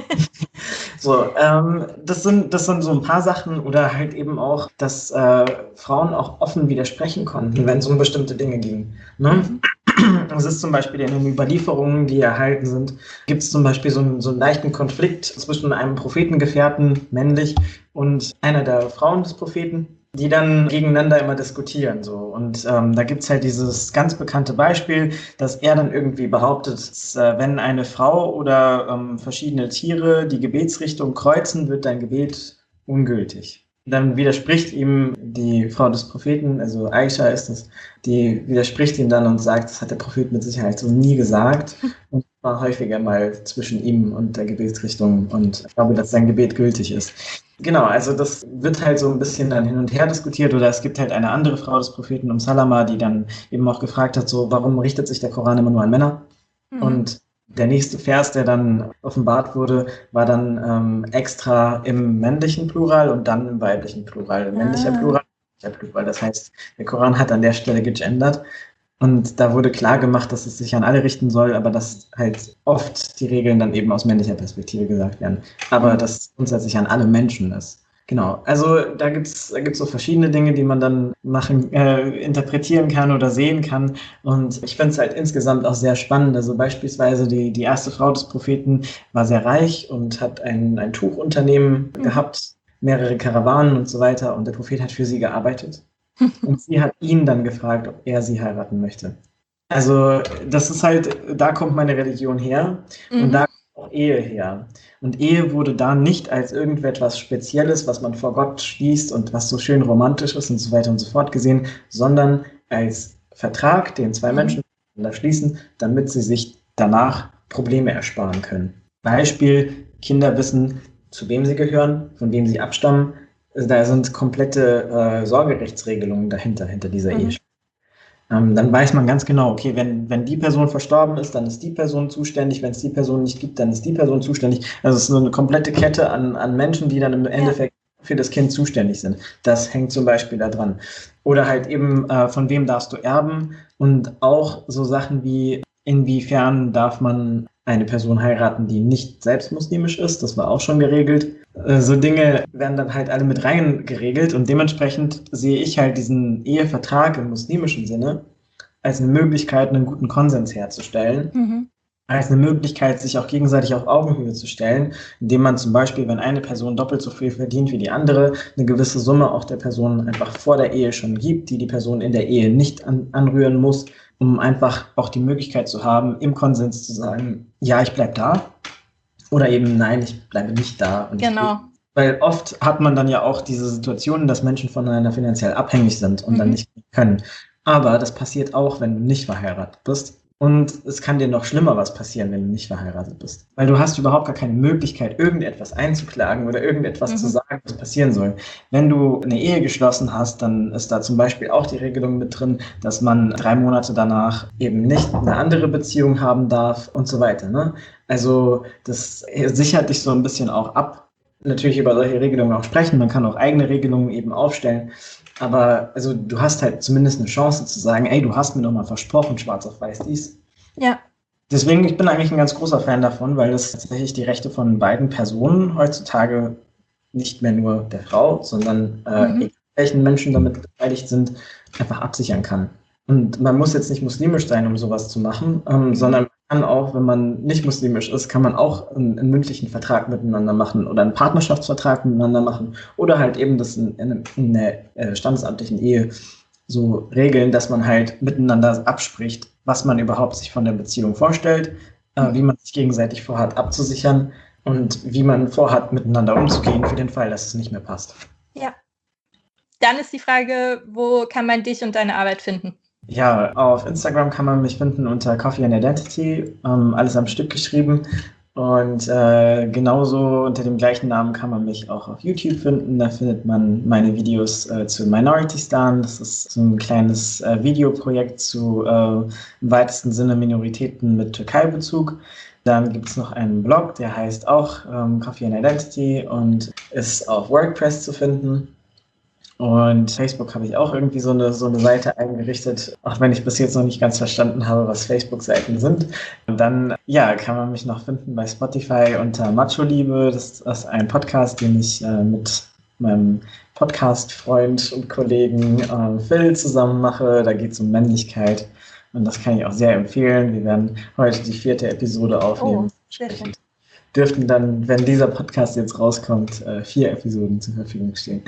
So, das sind so ein paar Sachen oder halt eben auch, dass Frauen auch offen widersprechen konnten, wenn es um bestimmte Dinge ging. Ne? Das ist zum Beispiel in den Überlieferungen, die erhalten sind, gibt es zum Beispiel so einen leichten Konflikt zwischen einem Prophetengefährten, männlich, und einer der Frauen des Propheten, die dann gegeneinander immer diskutieren. So. Und da gibt es halt dieses ganz bekannte Beispiel, dass er dann irgendwie behauptet, dass, wenn eine Frau oder verschiedene Tiere die Gebetsrichtung kreuzen, wird dein Gebet ungültig. Dann widerspricht ihm die Frau des Propheten, also Aisha ist es, die widerspricht ihm dann und sagt, das hat der Prophet mit Sicherheit so nie gesagt und war häufiger mal zwischen ihm und der Gebetsrichtung und ich glaube, dass sein Gebet gültig ist. Genau, also das wird halt so ein bisschen dann hin und her diskutiert oder es gibt halt eine andere Frau des Propheten, Salama, die dann eben auch gefragt hat, so, warum richtet sich der Koran immer nur an Männer? Und der nächste Vers, der dann offenbart wurde, war dann extra im männlichen Plural und dann im weiblichen Plural. Männlicher Plural, weiblicher Plural. Das heißt, der Koran hat an der Stelle gegendert. Und da wurde klar gemacht, dass es sich an alle richten soll, aber dass halt oft die Regeln dann eben aus männlicher Perspektive gesagt werden. Aber dass es grundsätzlich an alle Menschen ist. Genau, also da gibt's so verschiedene Dinge, die man dann interpretieren kann oder sehen kann. Und ich finde es halt insgesamt auch sehr spannend. Also beispielsweise die erste Frau des Propheten war sehr reich und hat ein Tuchunternehmen gehabt, mehrere Karawanen und so weiter. Und der Prophet hat für sie gearbeitet. Und sie hat ihn dann gefragt, ob er sie heiraten möchte. Also das ist halt, da kommt meine Religion her und da kommt auch Ehe her. Und Ehe wurde da nicht als irgendetwas Spezielles, was man vor Gott schließt und was so schön romantisch ist und so weiter und so fort gesehen, sondern als Vertrag, den zwei Menschen miteinander schließen, damit sie sich danach Probleme ersparen können. Beispiel, Kinder wissen, zu wem sie gehören, von wem sie abstammen. Da sind komplette Sorgerechtsregelungen hinter dieser Ehe. Dann weiß man ganz genau, okay, wenn die Person verstorben ist, dann ist die Person zuständig, wenn es die Person nicht gibt, dann ist die Person zuständig. Also es ist eine komplette Kette an Menschen, die dann im Endeffekt für das Kind zuständig sind. Das hängt zum Beispiel da dran. Oder halt eben, von wem darfst du erben? Und auch so Sachen wie, inwiefern darf man eine Person heiraten, die nicht selbst muslimisch ist, das war auch schon geregelt. So Dinge werden dann halt alle mit rein geregelt und dementsprechend sehe ich halt diesen Ehevertrag im muslimischen Sinne als eine Möglichkeit, einen guten Konsens herzustellen, als eine Möglichkeit, sich auch gegenseitig auf Augenhöhe zu stellen, indem man zum Beispiel, wenn eine Person doppelt so viel verdient wie die andere, eine gewisse Summe auch der Person einfach vor der Ehe schon gibt, die Person in der Ehe nicht anrühren muss, um einfach auch die Möglichkeit zu haben, im Konsens zu sagen, ja, ich bleibe da oder eben nein, ich bleibe nicht da. Und genau. Weil oft hat man dann ja auch diese Situationen, dass Menschen voneinander finanziell abhängig sind und dann nicht können. Aber das passiert auch, wenn du nicht verheiratet bist. Und es kann dir noch schlimmer was passieren, wenn du nicht verheiratet bist. Weil du hast überhaupt gar keine Möglichkeit, irgendetwas einzuklagen oder irgendetwas zu sagen, was passieren soll. Wenn du eine Ehe geschlossen hast, dann ist da zum Beispiel auch die Regelung mit drin, dass man 3 Monate danach eben nicht eine andere Beziehung haben darf und so weiter. Ne? Also das sichert dich so ein bisschen auch ab natürlich über solche Regelungen auch sprechen. Man kann auch eigene Regelungen eben aufstellen. Aber also du hast halt zumindest eine Chance zu sagen, ey, du hast mir doch mal versprochen, schwarz auf weiß dies. Ja. Deswegen, ich bin eigentlich ein ganz großer Fan davon, weil das tatsächlich die Rechte von beiden Personen heutzutage nicht mehr nur der Frau, sondern welchen Menschen damit beteiligt sind, einfach absichern kann. Und man muss jetzt nicht muslimisch sein, um sowas zu machen, sondern man kann auch, wenn man nicht muslimisch ist, kann man auch einen mündlichen Vertrag miteinander machen oder einen Partnerschaftsvertrag miteinander machen oder halt eben das in der standesamtlichen Ehe so regeln, dass man halt miteinander abspricht, was man überhaupt sich von der Beziehung vorstellt, wie man sich gegenseitig vorhat abzusichern und wie man vorhat, miteinander umzugehen für den Fall, dass es nicht mehr passt. Ja. Dann ist die Frage, wo kann man dich und deine Arbeit finden? Ja, auf Instagram kann man mich finden unter Coffee and Identity, alles am Stück geschrieben. Und genauso unter dem gleichen Namen kann man mich auch auf YouTube finden. Da findet man meine Videos zu Minority Stan. Das ist so ein kleines Videoprojekt zu im weitesten Sinne Minoritäten mit Türkei-Bezug. Dann gibt es noch einen Blog, der heißt auch Coffee and Identity und ist auf WordPress zu finden. Und Facebook habe ich auch irgendwie so eine Seite eingerichtet, auch wenn ich bis jetzt noch nicht ganz verstanden habe, was Facebook-Seiten sind. Und dann, ja, kann man mich noch finden bei Spotify unter Macho Liebe. Das ist ein Podcast, den ich mit meinem Podcast-Freund und Kollegen Phil zusammen mache. Da geht es um Männlichkeit und das kann ich auch sehr empfehlen. Wir werden heute die 4. Episode aufnehmen. Oh, sehr schön. Dürften dann, wenn dieser Podcast jetzt rauskommt, 4 Episoden zur Verfügung stehen.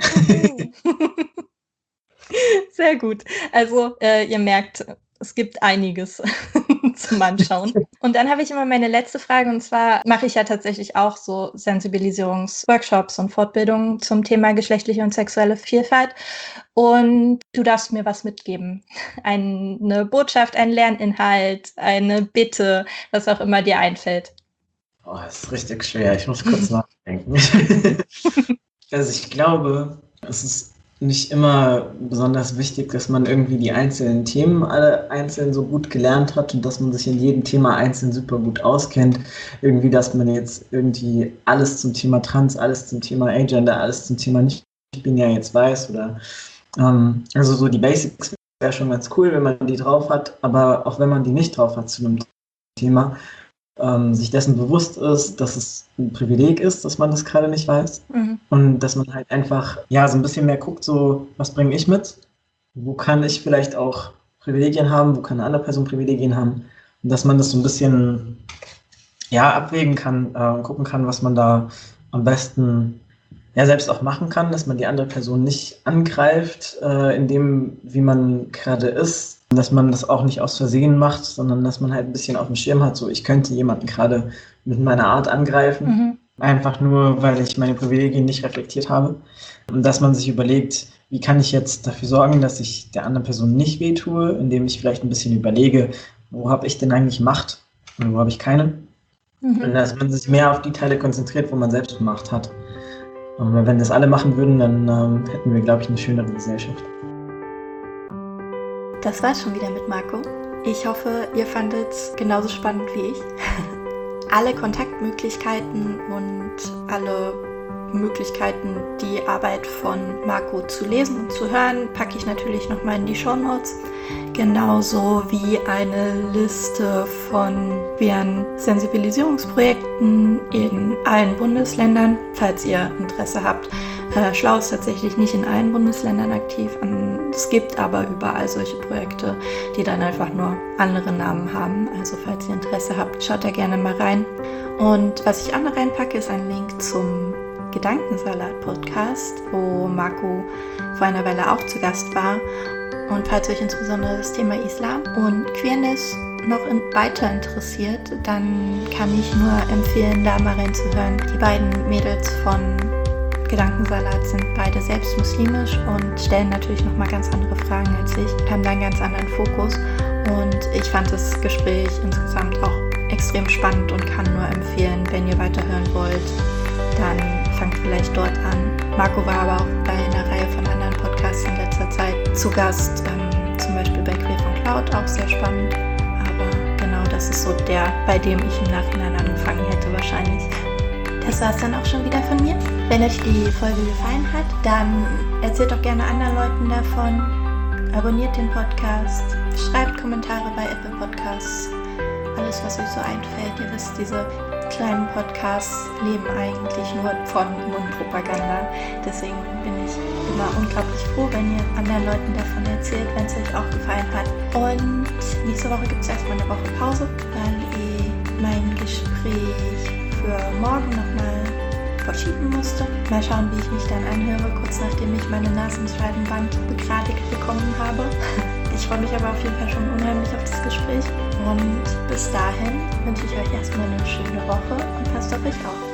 Sehr gut. Also ihr merkt, es gibt einiges zum Anschauen. Und dann habe ich immer meine letzte Frage, und zwar mache ich ja tatsächlich auch so Sensibilisierungsworkshops und Fortbildungen zum Thema geschlechtliche und sexuelle Vielfalt. Und du darfst mir was mitgeben. Eine Botschaft, ein Lerninhalt, eine Bitte, was auch immer dir einfällt. Oh, das ist richtig schwer. Ich muss kurz nachdenken. Also ich glaube, es ist nicht immer besonders wichtig, dass man irgendwie die einzelnen Themen alle einzeln so gut gelernt hat und dass man sich in jedem Thema einzeln super gut auskennt. Irgendwie, dass man jetzt irgendwie alles zum Thema Trans, alles zum Thema Agender, alles zum Thema Nicht-Binär jetzt weiß oder also so die Basics wäre schon ganz cool, wenn man die drauf hat, aber auch wenn man die nicht drauf hat zu einem Thema, sich dessen bewusst ist, dass es ein Privileg ist, dass man das gerade nicht weiß und dass man halt einfach ja so ein bisschen mehr guckt, so was bringe ich mit, wo kann ich vielleicht auch Privilegien haben, wo kann eine andere Person Privilegien haben und dass man das so ein bisschen ja abwägen kann, gucken kann, was man da am besten ja selbst auch machen kann, dass man die andere Person nicht angreift, in dem, wie man gerade ist, dass man das auch nicht aus Versehen macht, sondern dass man halt ein bisschen auf dem Schirm hat, so ich könnte jemanden gerade mit meiner Art angreifen, einfach nur, weil ich meine Privilegien nicht reflektiert habe. Und dass man sich überlegt, wie kann ich jetzt dafür sorgen, dass ich der anderen Person nicht wehtue, indem ich vielleicht ein bisschen überlege, wo habe ich denn eigentlich Macht und wo habe ich keine. Und dass man sich mehr auf die Teile konzentriert, wo man selbst Macht hat. Und wenn das alle machen würden, dann hätten wir, glaube ich, eine schönere Gesellschaft. Das war's schon wieder mit Marco. Ich hoffe, ihr fandet es genauso spannend wie ich. Alle Kontaktmöglichkeiten und alle Möglichkeiten, die Arbeit von Marco zu lesen und zu hören, packe ich natürlich nochmal in die Shownotes. Genauso wie eine Liste von queeren Sensibilisierungsprojekten in allen Bundesländern, falls ihr Interesse habt. Schlau ist tatsächlich nicht in allen Bundesländern aktiv. Es gibt aber überall solche Projekte, die dann einfach nur andere Namen haben. Also falls ihr Interesse habt, schaut da gerne mal rein. Und was ich auch noch reinpacke, ist ein Link zum Gedankensalat-Podcast, wo Marco vor einer Weile auch zu Gast war. Und falls euch insbesondere das Thema Islam und Queerness noch weiter interessiert, dann kann ich nur empfehlen, da mal reinzuhören. Die beiden Mädels von Gedankensalat sind beide selbst muslimisch und stellen natürlich nochmal ganz andere Fragen als ich, haben da einen ganz anderen Fokus. Und ich fand das Gespräch insgesamt auch extrem spannend und kann nur empfehlen, wenn ihr weiterhören wollt, dann fangt vielleicht dort an. Marco war aber auch bei einer Reihe von anderen Podcasts in letzter Zeit zu Gast, zum Beispiel bei Queer von Cloud, auch sehr spannend. Aber genau das ist so der, bei dem ich im Nachhinein angefangen hätte wahrscheinlich. Das war es dann auch schon wieder von mir. Wenn euch die Folge gefallen hat, dann erzählt doch gerne anderen Leuten davon. Abonniert den Podcast, schreibt Kommentare bei Apple Podcasts. Alles, was euch so einfällt. Ihr wisst, diese kleinen Podcasts leben eigentlich nur von Mundpropaganda. Deswegen bin ich immer unglaublich froh, wenn ihr anderen Leuten davon erzählt, wenn es euch auch gefallen hat. Und nächste Woche gibt es erstmal eine Woche Pause, weil ich mein Gespräch für morgen nochmal verschieben musste. Mal schauen, wie ich mich dann anhöre, kurz nachdem ich meine Nasenscheidenwand begradigt bekommen habe. Ich freue mich aber auf jeden Fall schon unheimlich auf das Gespräch. Und bis dahin wünsche ich euch erstmal eine schöne Woche und passt auf euch auf.